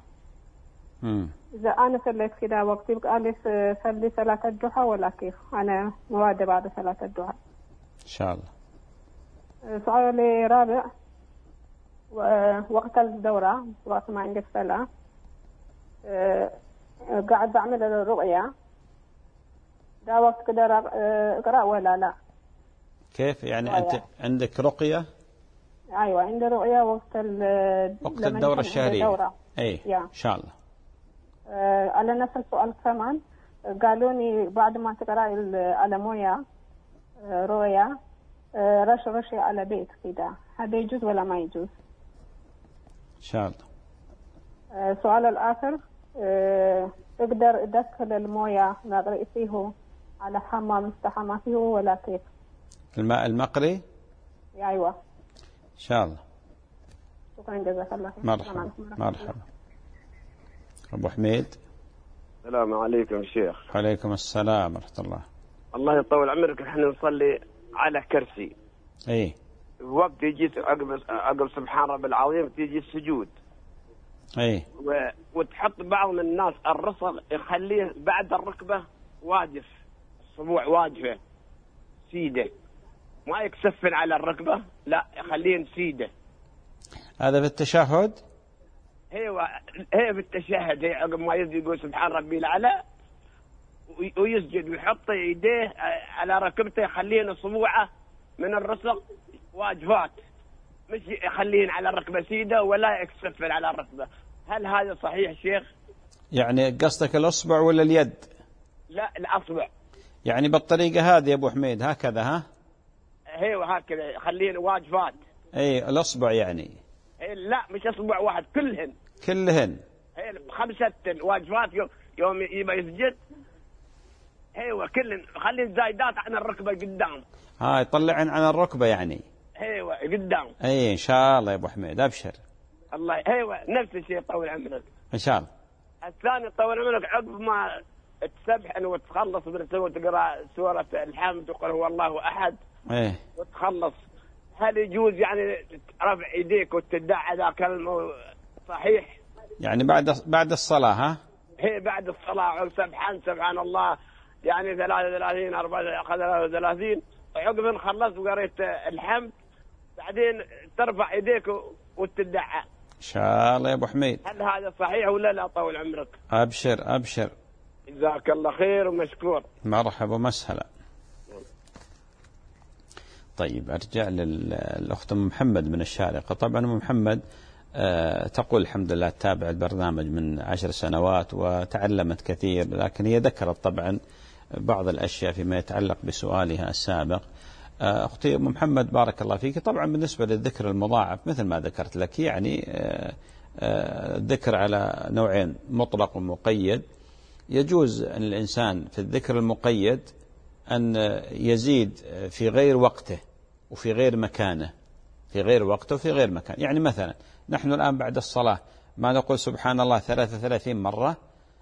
إذا أنا صليت كده وقت يبقى لي صلي صلاة الضحى ولا كيف؟ أنا موعدة بعد صلاة الضحى. إن شاء الله. أه سؤالي رابع، وقت الدورة وقت ما عندي صلاة أه قاعد بعمل الرؤية، ده وقت كده اقرأ ولا لا؟ كيف يعني رؤية. أنت عندك رقية؟ أيوة عندي رؤية وقت وقت الدورة الشهرية. أي إن شاء الله. أه على نفس السؤال كمان قالوني بعد ما تقرأ على موية رؤية آه، رش رشي على بيت كده، هذا يجوز ولا ما يجوز؟ إن شاء الله. آه، السؤال الآخر، آه، تقدر تدخل الموية نغرق فيه على حمام استحمى فيه ولا كيف؟ الماء المقري؟ أيوة. إن شاء الله. شكرا جزاك الله خير. مرحبا مرحبا. أبو حميد. السلام عليكم شيخ. وعليكم السلام ورحمة الله. الله يطول عمرك. احنا نصلي على كرسي. اي. وقت يجي عقب عقب سبحان رب العظيم تيجي السجود. اي. و... وتحط بعض من الناس الرسل يخليه بعد الركبة واقف، الصبوع واقفة سيدة، ما يكسفن على الركبة، لا يخليه سيدة. هذا في التشهد؟ ايوه هي في التشهد، هي عقب ما يجي يقول سبحان ربي الأعلى ويسجد ويحط يديه على ركبته، يخلين صبوعه من الرسل واجفات، مش يخلين على الركبة سيدة ولا يكسفن على الركبة. هل هذا صحيح شيخ؟ يعني قصدك الأصبع ولا اليد؟ لا الأصبع. يعني بالطريقة هذه يا أبو حميد هكذا؟ ها هي وهكذا يخلين واجفات. اي الأصبع يعني؟ هي لا مش أصبع واحد، كلهن كلهن. هي خمسة واجفات يوم يوم يبقى يسجد. ايوه كلن خلين زايدات عن الركبه قدام. ها يطلعن عن الركبه يعني. ايوه قدام. اي ان شاء الله يا ابو حميد ابشر. الله ايوه نفس الشيء طول عمرك. ان شاء الله. الثاني طول عمرك عقب ما تسبح وتخلص وتقرا سوره الحمد وقل هو الله احد. ايه. وتخلص، هل يجوز يعني رفع يديك وتدعى ذا كلمه صحيح؟ يعني بعد بعد الصلاه؟ ها هي بعد الصلاه سبحان سبحان الله يعني ثلاثة وثلاثين أربعة ثلاثة وثلاثين، عقب ما خلصت وقريت الحمد بعدين ترفع يديك وتدعى. ان شاء الله يا ابو حميد. هل هذا صحيح ولا لا طول عمرك؟ ابشر ابشر. جزاك الله خير ومشكور. مرحبا ومسهلا. طيب ارجع للاخت ام محمد من الشارقه. طبعا ام محمد أه تقول الحمد لله تتابع البرنامج من عشر سنوات وتعلمت كثير، لكن هي ذكرت طبعا بعض الأشياء فيما يتعلق بسؤالها السابق. أه أختي أم محمد بارك الله فيك، طبعا بالنسبة للذكر المضاعف مثل ما ذكرت لك يعني أه أه الذكر على نوعين، مطلق ومقيد. يجوز أن الإنسان في الذكر المقيد أن يزيد في غير وقته وفي غير مكانه، في غير وقته وفي غير مكان. يعني مثلا نحن الآن بعد الصلاة ما نقول سبحان الله ثلاثة وثلاثين مرة،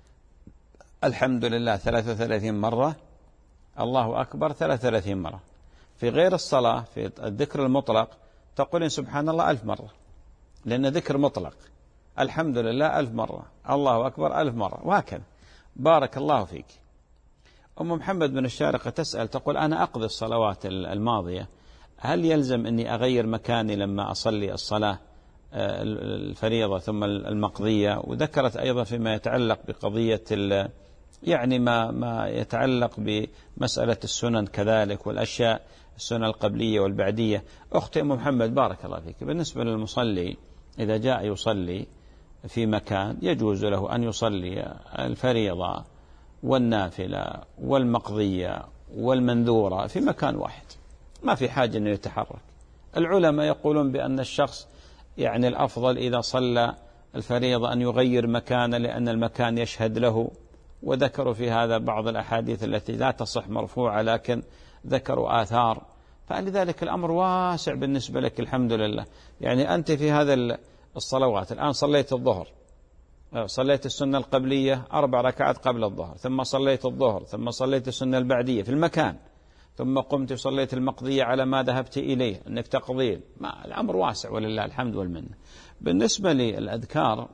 الحمد لله ثلاثة وثلاثين مرة، الله أكبر ثلاثة وثلاثين مرة. في غير الصلاة في الذكر المطلق تقولين سبحان الله ألف مرة، لأن ذكر مطلق. الحمد لله ألف مرة، الله أكبر ألف مرة، وهكذا. بارك الله فيك. أم محمد من الشارقة تسأل تقول أنا أقضي الصلوات الماضية، هل يلزم أني أغير مكاني لما أصلي الصلاة الفريضة ثم المقضية؟ وذكرت أيضا فيما يتعلق بقضية يعني ما ما يتعلق بمسألة السنن كذلك والأشياء السنن القبلية والبعدية. أختي أم محمد بارك الله فيك، بالنسبة للمصلي إذا جاء يصلي في مكان يجوز له أن يصلي الفريضة والنافلة والمقضية والمنذورة في مكان واحد، ما في حاجة أنه يتحرك. العلماء يقولون بأن الشخص يعني الأفضل إذا صلى الفريضة أن يغير مكانه لأن المكان يشهد له، وذكروا في هذا بعض الأحاديث التي لا تصح مرفوعة لكن ذكروا آثار، فلذلك الأمر واسع بالنسبة لك الحمد لله. يعني أنت في هذا الصلوات الآن صليت الظهر، صليت السنة القبلية أربع ركعات قبل الظهر، ثم صليت الظهر، ثم صليت السنة البعدية في المكان، ثم قمت وصليت المقضية على ما ذهبت إليه أنك تقضين. ما الأمر واسع ولله الحمد والمنة. بالنسبة للأذكار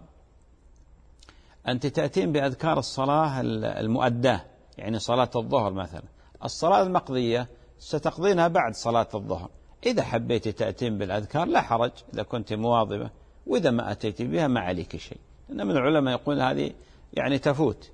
أنت تأتين بأذكار الصلاة المؤداة، يعني صلاة الظهر مثلا، الصلاة المقضية ستقضينها بعد صلاة الظهر. إذا حبيت تأتين بالأذكار لا حرج إذا كنت مواظبة، وإذا ما أتيت بها ما عليك شيء، إن من العلماء يقول هذه يعني تفوت.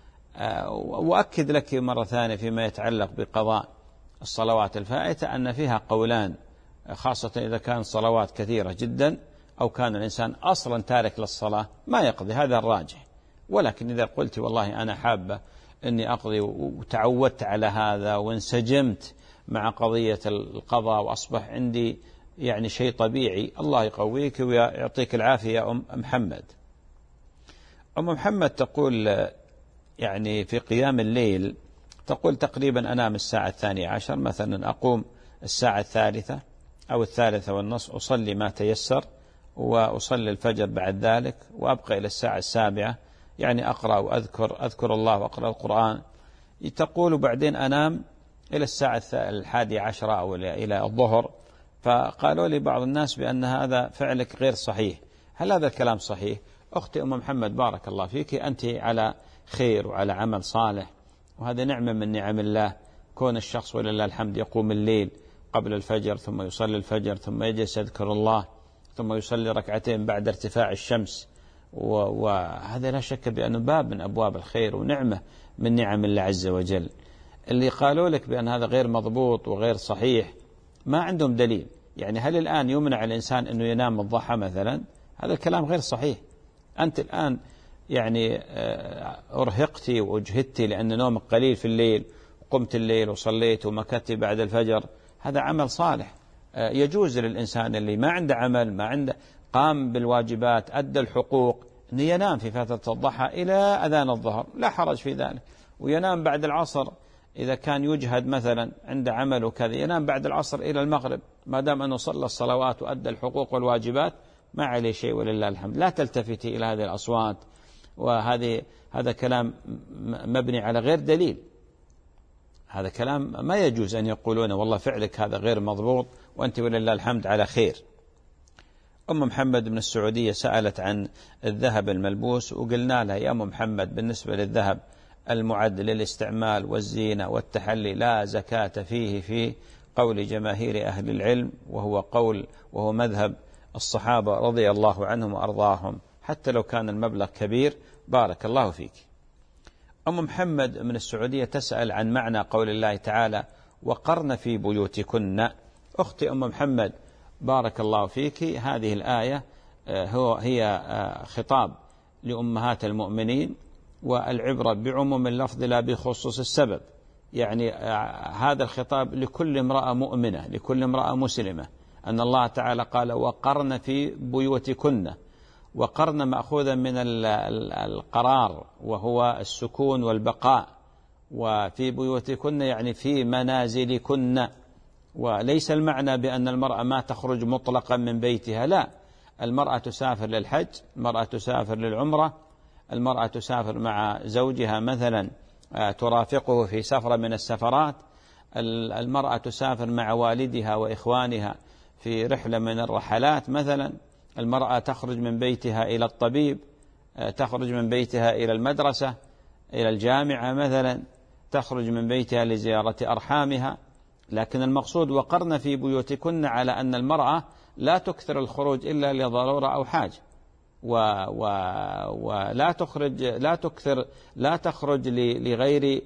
وأكد لك مرة ثانية فيما يتعلق بقضاء الصلوات الفائتة أن فيها قولان، خاصة إذا كان صلوات كثيرة جدا أو كان الإنسان أصلا تارك للصلاة ما يقضي، هذا الراجح. ولكن إذا قلت والله أنا حابة أني أقضي وتعودت على هذا وانسجمت مع قضية القضاء وأصبح عندي يعني شيء طبيعي. الله يقويك ويعطيك العافية يا أم محمد. أم محمد تقول يعني في قيام الليل تقول تقريبا أنام الساعة الثانية عشر مثلا، أقوم الساعة الثالثة أو الثالثة والنصف، أصلي ما تيسر وأصلي الفجر بعد ذلك، وأبقى إلى الساعة السابعة يعني أقرأ وأذكر أذكر الله وأقرأ القرآن. تقول بعدين أنام إلى الساعة الحادية عشرة أو إلى الظهر. فقالوا لي بعض الناس بأن هذا فعلك غير صحيح. هل هذا الكلام صحيح؟ أختي أم محمد بارك الله فيك، أنت على خير وعلى عمل صالح، وهذا نعمة من نعم الله، كون الشخص ولله الحمد يقوم الليل قبل الفجر ثم يصلي الفجر ثم يجلس يذكر الله ثم يصلي ركعتين بعد ارتفاع الشمس، وهذا لا شك بأنه باب من أبواب الخير ونعمة من نعم الله عز وجل. اللي قالوا لك بأن هذا غير مضبوط وغير صحيح ما عندهم دليل. يعني هل الآن يمنع الإنسان أنه ينام الضحى مثلا؟ هذا الكلام غير صحيح. أنت الآن يعني أرهقتي وأجهدتي لأن نومك قليل في الليل، قمت الليل وصليت ومكثت بعد الفجر، هذا عمل صالح. يجوز للإنسان اللي ما عنده عمل، ما عنده قام بالواجبات، أدى الحقوق، أن ينام في فترة الضحى إلى أذان الظهر، لا حرج في ذلك. وينام بعد العصر إذا كان يجهد مثلا عنده عمل وكذا، ينام بعد العصر إلى المغرب، ما دام أنه صلى الصلوات وأدى الحقوق والواجبات ما عليه شيء ولله الحمد. لا تلتفتي إلى هذه الأصوات، وهذه هذا كلام مبني على غير دليل. هذا كلام ما يجوز أن يقولون والله فعلك هذا غير مضبوط وأنت ولله الحمد على خير. أم محمد من السعودية سألت عن الذهب الملبوس، وقلنا لها يا أم محمد بالنسبة للذهب المعد للاستعمال والزينة والتحلي لا زكاة فيه في قول جماهير أهل العلم، وهو قول وهو مذهب الصحابة رضي الله عنهم وأرضاهم حتى لو كان المبلغ كبير. بارك الله فيك. أم محمد من السعودية تسأل عن معنى قول الله تعالى وقرن في بيوتكن. أختي أم محمد بارك الله فيك، هذه الآية هو هي خطاب لأمهات المؤمنين، والعبرة بعموم اللفظ لا بخصوص السبب. يعني هذا الخطاب لكل امرأة مؤمنة، لكل امرأة مسلمة، أن الله تعالى قال وقرن في بيوتكن، وقرن مأخوذا من القرار وهو السكون والبقاء، وفي بيوتكن يعني في منازلكن. وليس المعنى بأن المرأة ما تخرج مطلقا من بيتها، لا، المرأة تسافر للحج، المرأة تسافر للعمرة، المرأة تسافر مع زوجها مثلا ترافقه في سفرة من السفرات، المرأة تسافر مع والدها وإخوانها في رحلة من الرحلات مثلا، المرأة تخرج من بيتها إلى الطبيب، تخرج من بيتها إلى المدرسة، إلى الجامعة مثلا، تخرج من بيتها لزيارة أرحامها. لكن المقصود وقرن في بيوتكن على أن المرأة لا تكثر الخروج إلا لضرورة أو حاجة، و و ولا تخرج لا تكثر لا تخرج لغير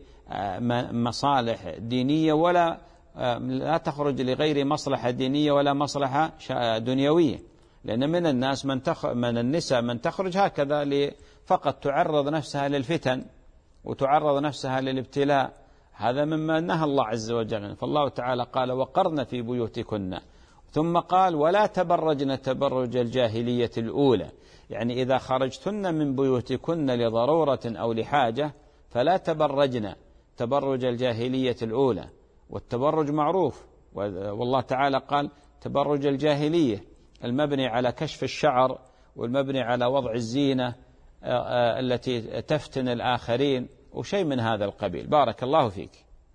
مصالح دينية، ولا لا تخرج لغير مصلحة دينية ولا مصلحة دنيوية. لأن من الناس من تخ من النساء من تخرج هكذا فقط تعرض نفسها للفتن وتعرض نفسها للابتلاء، هذا مما نهى الله عز وجل. فالله تعالى قال وقرن في بيوتكن، ثم قال ولا تبرجن تبرج الجاهلية الأولى. يعني إذا خرجتن من بيوتكن لضرورة أو لحاجة فلا تبرجن تبرج الجاهلية الأولى، والتبرج معروف، والله تعالى قال تبرج الجاهلية المبني على كشف الشعر والمبني على وضع الزينة التي تفتن الآخرين وشيء من هذا القبيل. بارك الله فيك.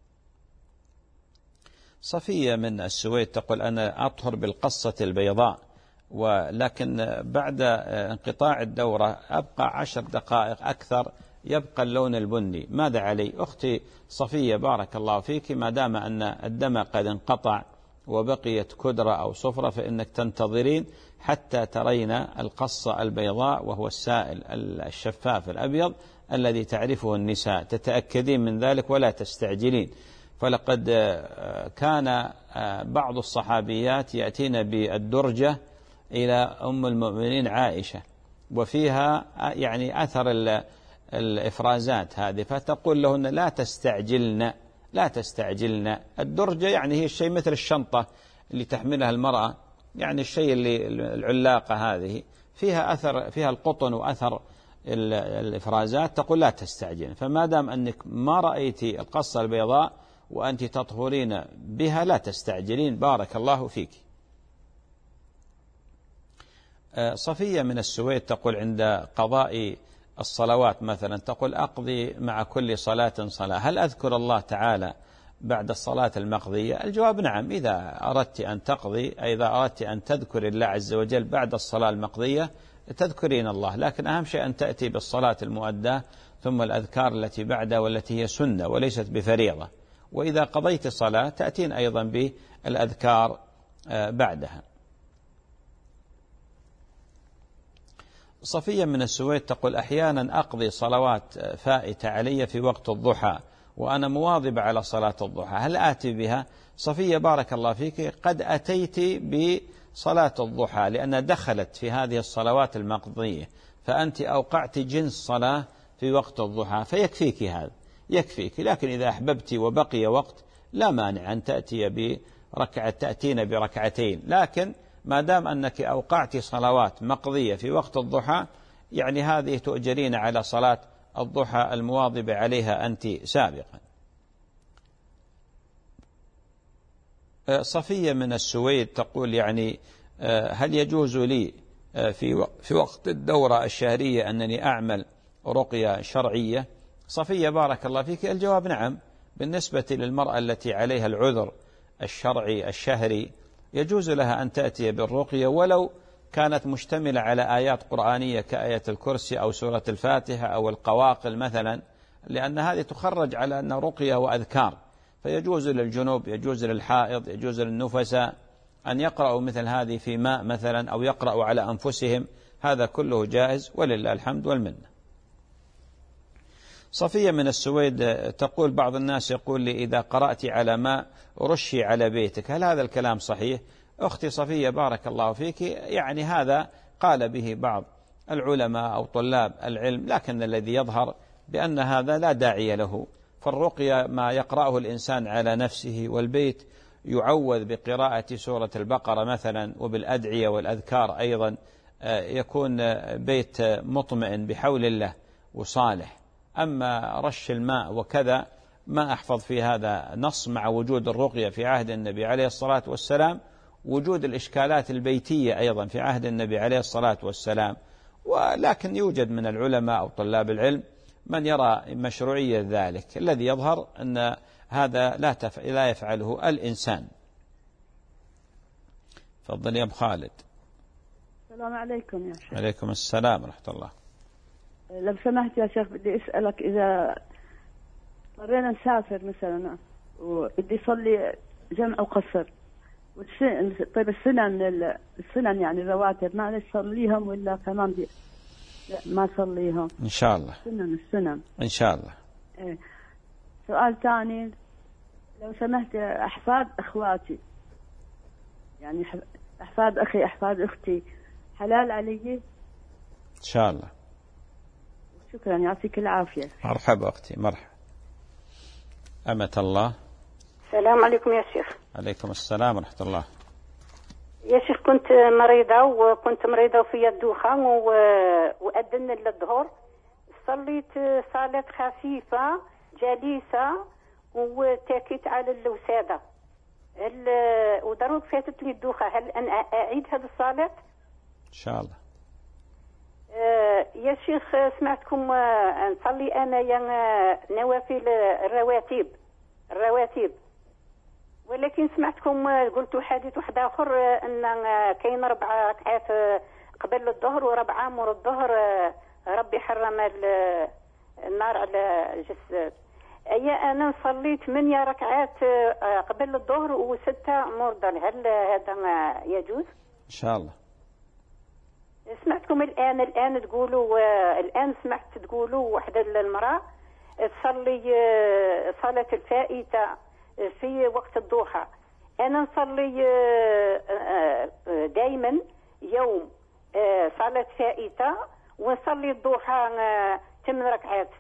صفية من السويد تقول أنا أطهر بالقصة البيضاء، ولكن بعد انقطاع الدورة أبقى عشر دقائق أكثر يبقى اللون البني، ماذا علي؟ أختي صفية بارك الله فيك، ما دام أن الدم قد انقطع وبقيت كدرة أو صفرة فإنك تنتظرين حتى ترين القصة البيضاء، وهو السائل الشفاف الأبيض الذي تعرفه النساء، تتأكدين من ذلك ولا تستعجلين. فلقد كان بعض الصحابيات يأتين بالدرجة إلى أم المؤمنين عائشة وفيها يعني أثر الإفرازات هذه، فتقول لهن لا تستعجلن لا تستعجلن. الدرجة يعني هي الشيء مثل الشنطة اللي تحملها المرأة، يعني الشيء اللي العلاقة هذه فيها أثر، فيها القطن وأثر الإفرازات، تقول لا تستعجلن. فما دام أنك ما رأيتي القصة البيضاء وأنت تطهرين بها لا تستعجلين، بارك الله فيك. صفية من السويد تقول عند قضاء الصلوات مثلا، تقول أقضي مع كل صلاة صلاة، هل أذكر الله تعالى بعد الصلاة المقضية؟ الجواب نعم، إذا أردت أن تقضي، إذا أردت أن تذكر الله عز وجل بعد الصلاة المقضية تذكرين الله، لكن أهم شيء أن تأتي بالصلاة المؤداة ثم الأذكار التي بعدها والتي هي سنة وليست بفريضة. وإذا قضيت الصلاة تأتين أيضا بالأذكار بعدها. صفية من السويد تقول أحيانا أقضي صلوات فائتة علي في وقت الضحى وأنا مواظبة على صلاة الضحى، هل آتي بها؟ صفية بارك الله فيك، قد أتيت بصلاة الضحى لأنها دخلت في هذه الصلوات المقضية، فأنت أوقعت جنس صلاة في وقت الضحى، فيكفيك هذا، يكفيك. لكن إذا أحببت وبقي وقت لا مانع أن تأتي بركعة، تأتين بركعتين، لكن ما دام أنك أوقعت صلوات مقضية في وقت الضحى يعني هذه تؤجرين على صلاة الضحى المواظبة عليها أنت سابقا. صفية من السويد تقول يعني هل يجوز لي في في وقت الدورة الشهرية أنني أعمل رقية شرعية؟ صفية بارك الله فيك، الجواب نعم. بالنسبة للمرأة التي عليها العذر الشرعي الشهري يجوز لها أن تأتي بالرقية ولو كانت مشتملة على آيات قرآنية كآية الكرسي أو سورة الفاتحة أو القواقل مثلا، لأن هذه تخرج على أن رقية وأذكار، فيجوز للجنوب، يجوز للحائض، يجوز للنفساء أن يقرأوا مثل هذه في ماء مثلا أو يقرأوا على أنفسهم، هذا كله جائز ولله الحمد والمنة. صفية من السويد تقول بعض الناس يقول لي إذا قرأت على ماء رشي على بيتك، هل هذا الكلام صحيح؟ أختي صفية بارك الله فيك، يعني هذا قال به بعض العلماء أو طلاب العلم، لكن الذي يظهر بأن هذا لا داعي له، فالرقية ما يقرأه الإنسان على نفسه، والبيت يعوذ بقراءة سورة البقرة مثلا وبالأدعية والأذكار أيضا، يكون بيت مطمئن بحول الله وصالح. أما رش الماء وكذا ما أحفظ في هذا نص، مع وجود الرقية في عهد النبي عليه الصلاة والسلام، وجود الإشكالات البيتية أيضا في عهد النبي عليه الصلاة والسلام، ولكن يوجد من العلماء أو طلاب العلم من يرى مشروعية ذلك. الذي يظهر أن هذا لا لا يفعله الإنسان. تفضل يا أبو خالد. السلام عليكم يا شيخ. عليكم السلام ورحمة الله. لو سمحت يا شيخ بدي أسألك، إذا اضطرينا نسافر مثلا وبدي أصلي جمع وقصر، طيب السنن السنن يعني الرواتب ما نصليهم ولا كمان دي لا ما صليهم؟ إن شاء الله. السنن السنن إن شاء الله. إيه. سؤال ثاني لو سمحت، أحفاد أخواتي يعني أحفاد أخي أحفاد أختي حلال علي؟ إن شاء الله. شكرا، يعطيك العافية. مرحبا أختي، مرحبا. أمة الله. السلام عليكم يا شيخ. عليكم السلام ورحمة الله. يا شيخ كنت مريضة وكنت مريضة وفي الدوخة وأذن للظهر، صليت صلاة خفيفة جليسة وتاكيت على الوسادة، هل ودروك فاتت لي الدوخة، هل أنا أعيد هذه الصلاة؟ إن شاء الله. آه يا شيخ سمعتكم آه نصلي أنا يا نوافل الرواتب الرواتب ولكن سمعتكم آه قلتوا حديث واحد آخر آه أن آه كاين ربع ركعات آه قبل الظهر وربعة مور الظهر آه ربي حرم النار على الجسد. أي أنا صليت ثمانية ركعات آه قبل الظهر وستة مور الظهر، هل هذا ما يجوز؟ إن شاء الله. سمعتكم الآن الآن تقولوا آه الآن سمعت تقولوا واحدة المرأة تصلي آه صلاة الفائتة في وقت الضحى. أنا نصلي آه آه دائما يوم آه صلاة فائتة ونصلي الضحى آه ثمان ركعات.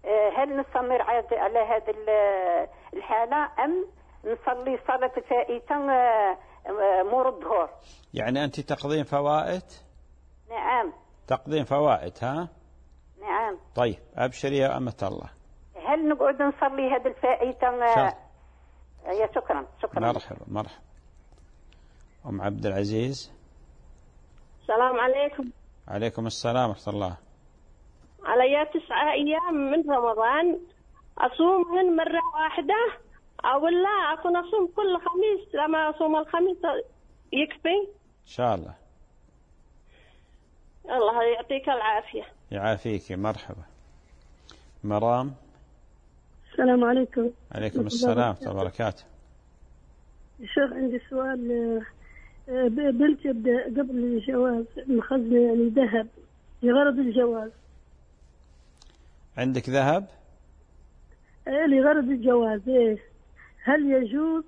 هل نستمر على هذه الحالة أم نصلي صلاة فائتة مور الظهر؟ يعني أنت تقضين فوائد؟ نعم تقضين فوائد ها؟ نعم. طيب أبشري يا أمة الله. هل نقعد نصلي هذه الفائتة؟ يا شكرا شكرا. مرحبا مرحبا. أم عبد العزيز. السلام عليكم. عليكم السلام ورحمة الله. علي تسعة أيام من رمضان أصومهن مرة واحدة أو لا أكون أصوم كل خميس؟ لما أصوم الخميس يكفي إن شاء الله. الله يعطيك العافية. يعافيك. مرحبا. مرام. السلام عليكم. عليكم السلام ورحمة الله وبركاته. شيخ عندي سؤال. بنتي قبل الجواز مخزنة يعني ذهب لغرض الجواز. عندك ذهب؟ ايه لغرض الجواز. ايه هل يجوز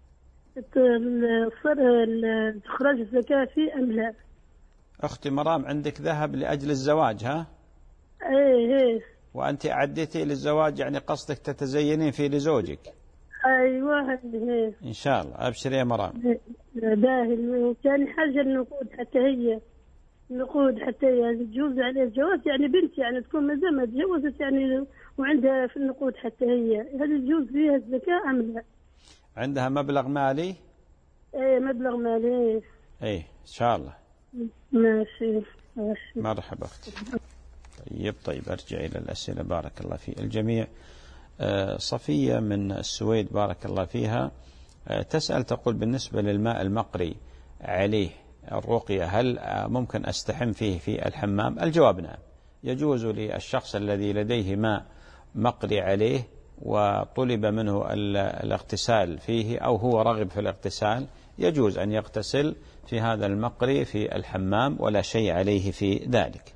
إخراج الزكاة فيه أم لا؟ أختي مرام عندك ذهب لأجل الزواج ها؟ ايه ايه. وأنت أعديتي للزواج يعني قصدك تتزينين فيه لزوجك؟ أيوة ايه. إن شاء الله. أبشري يا مرام. باهي. كان حاجة النقود حتى هي نقود حتى يعني تجوز عليه الجواز يعني بنت يعني تكون مازال ما تجوزت يعني وعندها في النقود حتى هي هل يجوز فيها الزكاة أم لا؟ عندها مبلغ مالي؟ ايه مبلغ مالي. ايه ان شاء الله. ماشي ماشي. مرحبا اختي. طيب طيب ارجع الى الاسئله. بارك الله في الجميع. آه صفيه من السويد بارك الله فيها آه تسال تقول بالنسبه للماء المقري عليه الرقيه هل آه ممكن استحم فيه في الحمام؟ الجواب نعم. يجوز للشخص الذي لديه ماء مقري عليه وطلب منه الاغتسال فيه أو هو رغب في الاغتسال يجوز أن يغتسل في هذا المقري في الحمام ولا شيء عليه في ذلك.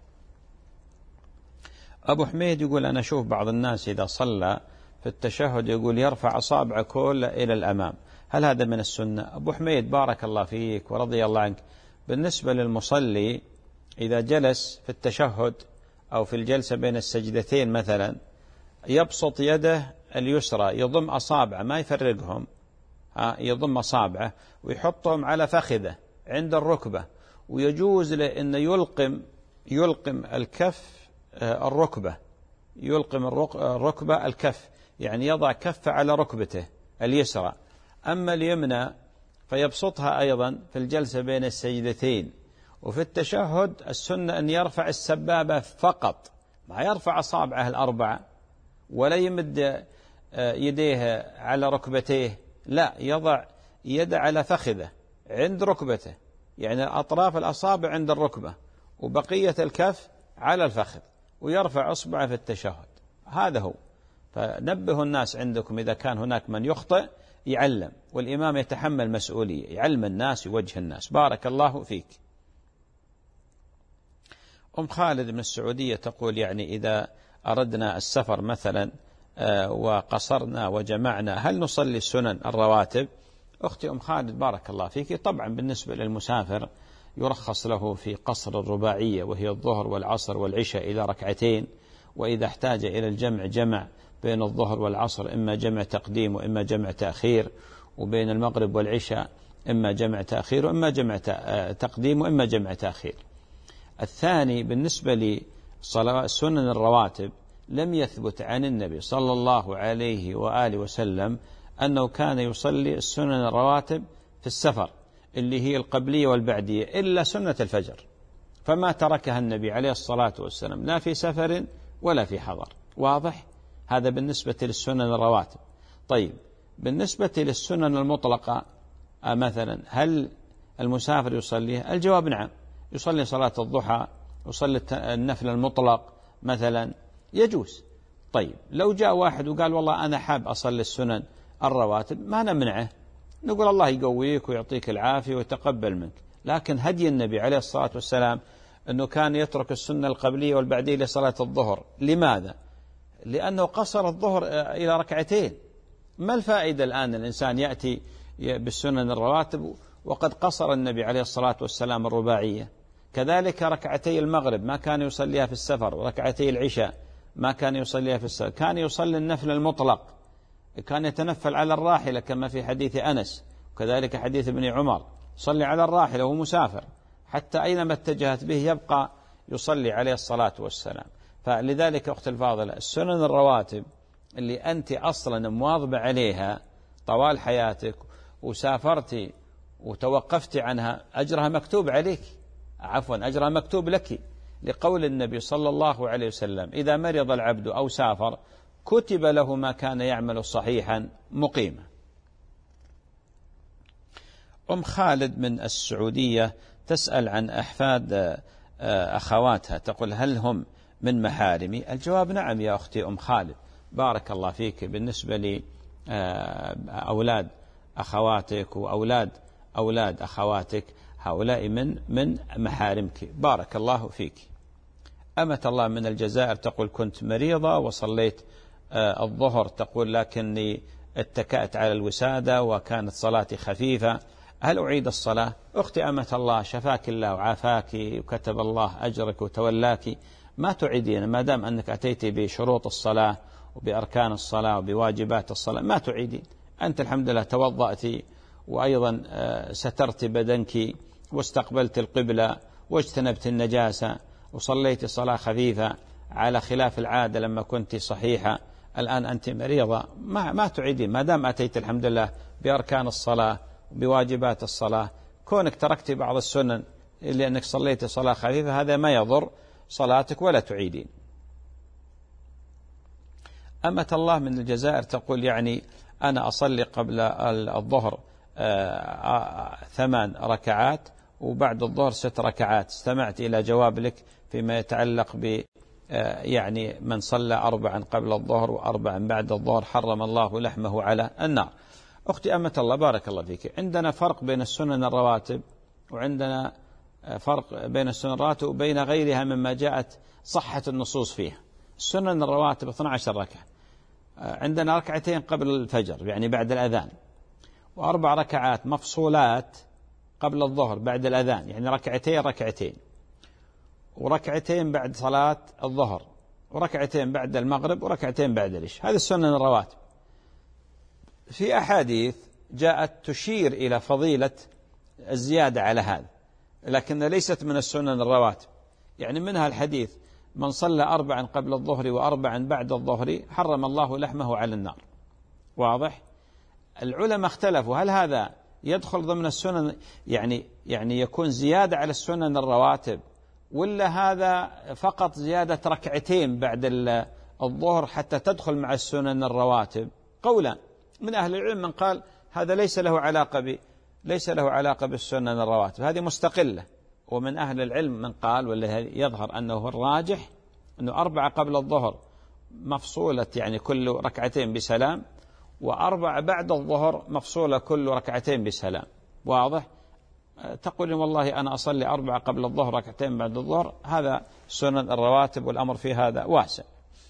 أبو حميد يقول أنا أشوف بعض الناس إذا صلى في التشهد يقول يرفع أصابع كلها إلى الأمام، هل هذا من السنة؟ أبو حميد بارك الله فيك ورضي الله عنك، بالنسبة للمصلي إذا جلس في التشهد أو في الجلسة بين السجدتين مثلا يبسط يده اليسرى يضم أصابعه ما يفرقهم، يضم أصابعه ويحطهم على فخذه عند الركبة، ويجوز له أن يلقم يلقم الكف الركبة يلقم الركبة الكف يعني يضع كف على ركبته اليسرى. أما اليمنى فيبسطها أيضا في الجلسة بين السجدتين. وفي التشهد السنة أن يرفع السبابة فقط، ما يرفع أصابعه الأربعة ولا يمد يديه على ركبتيه، لا يضع يده على فخذه عند ركبته، يعني أطراف الأصابع عند الركبة وبقية الكف على الفخذ، ويرفع أصبعه في التشهد. هذا هو. فنبه الناس عندكم إذا كان هناك من يخطئ يعلم، والإمام يتحمل مسؤولية، يعلم الناس يوجه الناس. بارك الله فيك. أم خالد من السعودية تقول يعني إذا أردنا السفر مثلا وقصرنا وجمعنا هل نصلي السنن الرواتب؟ أختي أم خالد بارك الله فيك، طبعا بالنسبة للمسافر يرخص له في قصر الرباعية وهي الظهر والعصر والعشاء إلى ركعتين، وإذا احتاج إلى الجمع جمع بين الظهر والعصر إما جمع تقديم وإما جمع تأخير، وبين المغرب والعشاء إما جمع تأخير وإما جمع تقديم وإما جمع تأخير. الثاني بالنسبة لسنن الرواتب لم يثبت عن النبي صلى الله عليه وآله وسلم أنه كان يصلي السنن الرواتب في السفر اللي هي القبلية والبعدية إلا سنة الفجر، فما تركها النبي عليه الصلاة والسلام لا في سفر ولا في حضر. واضح؟ هذا بالنسبة للسنن الرواتب. طيب بالنسبة للسنن المطلقة مثلا هل المسافر يصليها؟ الجواب نعم، يصلي صلاة الضحى، يصلي النفل المطلق مثلا، يجوز. طيب لو جاء واحد وقال والله أنا حاب أصلي السنن الرواتب ما نمنعه، نقول الله يقويك ويعطيك العافية ويتقبل منك، لكن هدي النبي عليه الصلاة والسلام أنه كان يترك السنة القبلية والبعدية لصلاة الظهر. لماذا؟ لأنه قصر الظهر إلى ركعتين. ما الفائدة الآن الإنسان يأتي بالسنن الرواتب وقد قصر النبي عليه الصلاة والسلام الرباعية؟ كذلك ركعتي المغرب ما كان يصليها في السفر، وركعتي العشاء ما كان يصليها في السفر، كان يصلي النفل المطلق، كان يتنفل على الراحلة كما في حديث أنس، وكذلك حديث ابن عمر، صلي على الراحلة وهو مسافر، حتى أينما اتجهت به يبقى يصلي عليه الصلاة والسلام. فلذلك أخت الفاضلة السنن الرواتب اللي أنت أصلا مواظبة عليها طوال حياتك وسافرتي وتوقفت عنها أجرها مكتوب عليك، عفوا أجرها مكتوب لك، لقول النبي صلى الله عليه وسلم إذا مرض العبد أو سافر كتب له ما كان يعمل صحيحا مقيما. أم خالد من السعودية تسأل عن أحفاد أخواتها، تقول هل هم من محارمي؟ الجواب نعم يا أختي أم خالد، بارك الله فيك. بالنسبة لي أولاد أخواتك وأولاد أولاد أخواتك هؤلاء من من محارمك، بارك الله فيك. أمة الله من الجزائر تقول كنت مريضة وصليت الظهر، تقول لكني اتكأت على الوسادة وكانت صلاتي خفيفة، هل أعيد الصلاة؟ أختي أمة الله شفاك الله وعافاك وكتب الله أجرك وتولاك، ما تعيدين ما دام أنك أتيت بشروط الصلاة وبأركان الصلاة وبواجبات الصلاة ما تعيدين. أنت الحمد لله توضأت وأيضا سترت بدنك واستقبلت القبلة واجتنبت النجاسة وصليت صلاة خفيفة على خلاف العادة لما كنت صحيحة. الآن أنت مريضة ما, ما تعيدين ما دام أتيت الحمد لله بأركان الصلاة بواجبات الصلاة. كونك تركت بعض السنن لأنك صليت صلاة خفيفة هذا ما يضر صلاتك ولا تعيدين. أمة الله من الجزائر تقول يعني أنا أصلي قبل الظهر ثمان ركعات وبعد الظهر ست ركعات. استمعت إلى جواب لك فيما يتعلق ب يعني من صلى أربعا قبل الظهر وأربعا بعد الظهر حرم الله لحمه على النار. أختي أمة الله بارك الله فيك، عندنا فرق بين السنن الرواتب وعندنا فرق بين السنن الرواتب وبين غيرها مما جاءت صحة النصوص فيها. السنن الرواتب اثنتا عشرة ركعة، عندنا ركعتين قبل الفجر يعني بعد الأذان، وأربع ركعات مفصولات قبل الظهر بعد الأذان يعني ركعتين ركعتين، وركعتين بعد صلاة الظهر، وركعتين بعد المغرب، وركعتين بعد العشاء. هذه السنن الرواتب. في أحاديث جاءت تشير إلى فضيلة الزيادة على هذا، لكن ليست من السنن الرواتب. يعني منها الحديث من صلى أربعا قبل الظهر وأربعا بعد الظهر حرم الله لحمه على النار. واضح؟ العلماء اختلفوا هل هذا يدخل ضمن السنن يعني يعني يكون زيادة على السنن الرواتب، ولا هذا فقط زيادة ركعتين بعد الظهر حتى تدخل مع السنن الرواتب؟ قولا من أهل العلم من قال هذا ليس له علاقة ب ليس له علاقة بالسنن الرواتب، هذه مستقلة. ومن أهل العلم من قال ولا يظهر أنه الراجح أنه أربعة قبل الظهر مفصولة يعني كل ركعتين بسلام، وأربعة بعد الظهر مفصولة كل ركعتين بسلام. واضح؟ تقول والله أنا أصلي أربعة قبل الظهر ركعتين بعد الظهر، هذا سنن الرواتب والأمر في هذا واسع.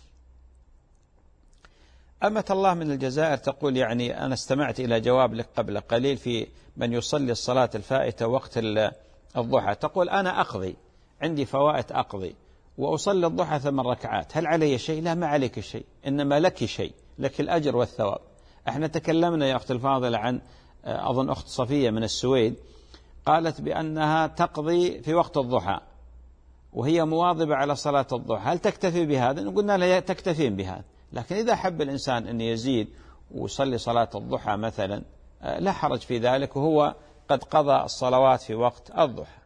أمة الله من الجزائر تقول يعني أنا استمعت إلى جواب لك قبل قليل في من يصلي الصلاة الفائتة وقت الضحى، تقول أنا أقضي عندي فوائت أقضي وأصلي الضحى ثمان ركعات، هل علي شيء؟ لا ما عليك شيء، إنما لك شيء، لك الأجر والثواب. احنا تكلمنا يا أخت الفاضلة عن أظن أخت صفية من السويد قالت بأنها تقضي في وقت الضحى وهي مواظبة على صلاة الضحى، هل تكتفي بهذا؟ قلنا لا تكتفين بهذا، لكن إذا حب الإنسان أن يزيد ويصلي صلاة الضحى مثلا لا حرج في ذلك، وهو قد قضى الصلوات في وقت الضحى.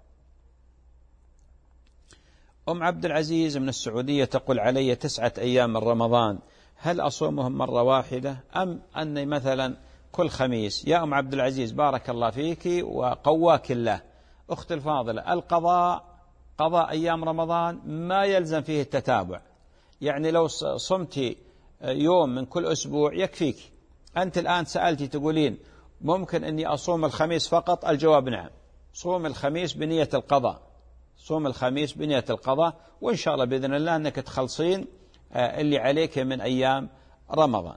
أم عبد العزيز من السعودية تقول علي تسعة أيام من رمضان، هل أصومهم مرة واحدة أم أني مثلا كل خميس؟ يا أم عبد العزيز بارك الله فيك وقواك الله. أخت الفاضلة القضاء قضاء أيام رمضان ما يلزم فيه التتابع، يعني لو صمت يوم من كل أسبوع يكفيك. أنت الآن سألتي تقولين ممكن أني أصوم الخميس فقط، الجواب نعم، صوم الخميس بنية القضاء، صوم الخميس بنية القضاء، وإن شاء الله بإذن الله أنك تخلصين اللي عليك من أيام رمضان.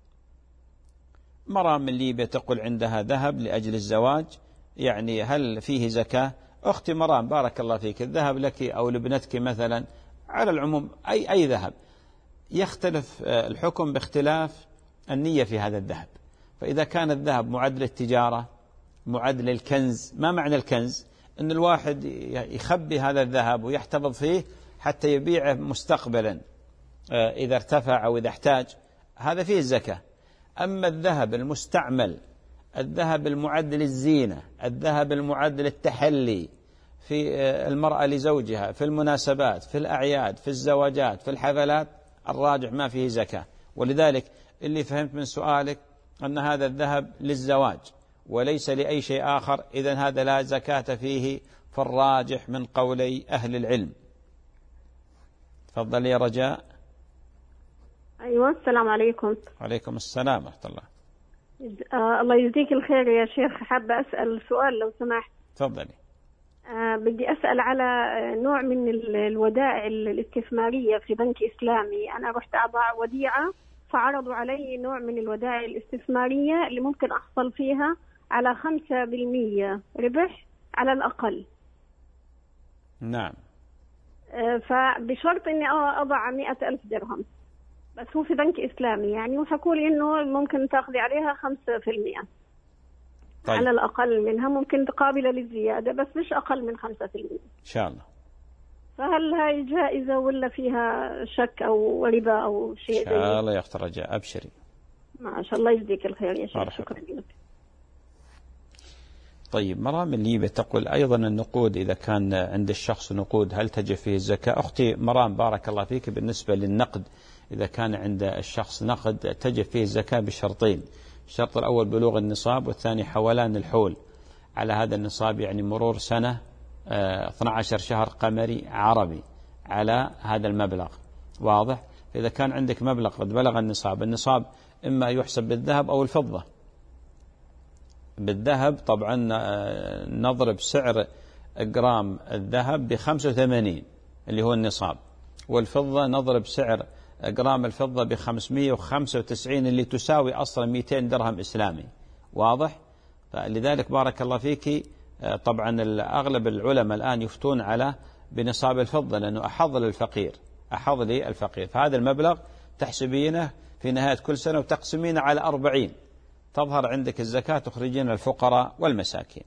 مرام من ليبيا تقول عندها ذهب لأجل الزواج، يعني هل فيه زكاة؟ أختي مرام بارك الله فيك، الذهب لك أو لابنتك مثلا على العموم أي أي ذهب يختلف الحكم باختلاف النية في هذا الذهب. فإذا كان الذهب معد للتجارة، معد للكنز، ما معنى الكنز؟ أن الواحد يخبي هذا الذهب ويحتفظ فيه حتى يبيعه مستقبلا إذا ارتفع أو إذا احتاج، هذا فيه الزكاة. أما الذهب المستعمل، الذهب المعد للزينة، الذهب المعد للتحلي في المرأة لزوجها، في المناسبات، في الأعياد، في الزواجات، في الحفلات، الراجح ما فيه زكاة. ولذلك اللي فهمت من سؤالك أن هذا الذهب للزواج وليس لأي شيء آخر، إذن هذا لا زكاة فيه في الراجح من قولي أهل العلم. تفضل يا رجاء. أيوة، السلام عليكم. وعليكم السلام ورحمة الله. آه الله يجزيك الخير يا شيخ. حابة أسأل سؤال لو سمحت. تفضلي. آه بدي أسأل على نوع من الودائع الاستثمارية في بنك إسلامي. أنا رحت أضع وديعة فعرضوا علي نوع من الودائع الاستثمارية اللي ممكن أحصل فيها على خمسة بالمية ربح على الأقل. نعم. آه فبشرط أني أضع مئة ألف درهم، بس هو في بنك إسلامي يعني، وحكوا لي إنه ممكن تأخذي عليها خمسة في المئة. طيب. على الأقل منها، ممكن قابلة للزيادة بس مش أقل من خمسة في المئة إن شاء الله. فهل هاي جائزة ولا فيها شك أو ربا أو شيء؟ إن شاء الله يا أخت رجاء، أبشري. ما شاء الله يجزيك الخير يا شيخ. شكرا لك. طيب، مرام الليبة تقول أيضا النقود، إذا كان عند الشخص نقود هل تجب فيه الزكاة؟ أختي مرام بارك الله فيك، بالنسبة للنقد إذا كان عند الشخص نقد تجب فيه الزكاة بشرطين. الشرط الأول بلوغ النصاب، والثاني حولان الحول على هذا النصاب، يعني مرور سنة اثني عشر شهر قمري عربي على هذا المبلغ. واضح؟ فإذا كان عندك مبلغ قد بلغ النصاب، النصاب إما يحسب بالذهب أو الفضة. بالذهب طبعا نضرب سعر جرام الذهب بخمسة وثمانين اللي هو النصاب، والفضة نضرب سعر جرام الفضة بخمسمائة وخمسة وتسعين اللي تساوي أصلا مئتين درهم إسلامي. واضح؟ فلذلك بارك الله فيك، طبعا أغلب العلماء الآن يفتون على بنصاب الفضة لأنه أحظ للفقير، أحظ لي الفقير. فهذا المبلغ تحسبينه في نهاية كل سنة وتقسمينه على أربعين، تظهر عندك الزكاة تخرجين الفقراء والمساكين.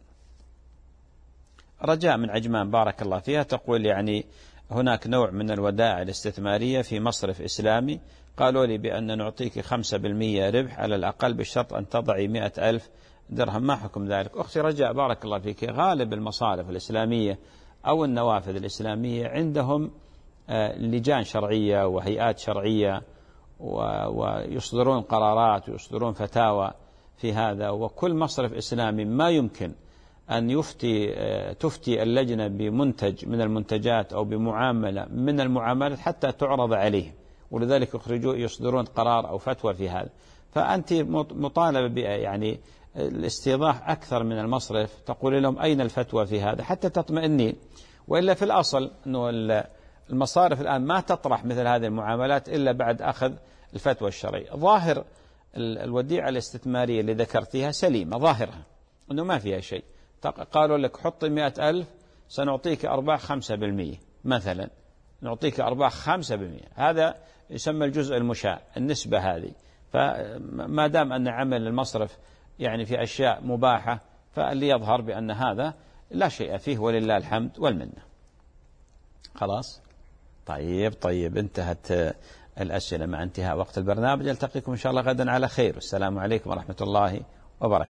رجاء من عجمان بارك الله فيها تقول يعني هناك نوع من الودائع الاستثمارية في مصرف إسلامي، قالوا لي بأن نعطيك خمسة بالمئة ربح على الأقل بشرط أن تضعي مئة ألف درهم، ما حكم ذلك؟ أختي رجاء بارك الله فيك، غالب المصارف الإسلامية أو النوافذ الإسلامية عندهم لجان شرعية وهيئات شرعية ويصدرون قرارات ويصدرون فتاوى في هذا، وكل مصرف إسلامي ما يمكن أن يفتي تفتي اللجنة بمنتج من المنتجات أو بمعاملة من المعاملات حتى تعرض عليه، ولذلك يخرجوا يصدرون قرار أو فتوى في هذا. فأنت مطالبة يعني الاستيضاح أكثر من المصرف، تقول لهم أين الفتوى في هذا حتى تطمئنين. وإلا في الأصل أنه المصارف الآن ما تطرح مثل هذه المعاملات إلا بعد أخذ الفتوى الشرعية. ظاهر الوديعة الاستثمارية اللي ذكرتيها سليمة، ظاهرها أنه ما فيها شيء. قالوا لك حط مئة ألف سنعطيك أرباح خمسة بالمئة مثلا، نعطيك أرباح خمسة بالمئة، هذا يسمى الجزء المشاع، النسبة هذه. فما دام أن عمل المصرف يعني في أشياء مباحة، فاللي يظهر بأن هذا لا شيء فيه ولله الحمد والمنة. خلاص؟ طيب طيب انتهت الأسئلة مع انتهاء وقت البرنامج. ألتقيكم إن شاء الله غدا على خير، والسلام عليكم ورحمة الله وبركاته.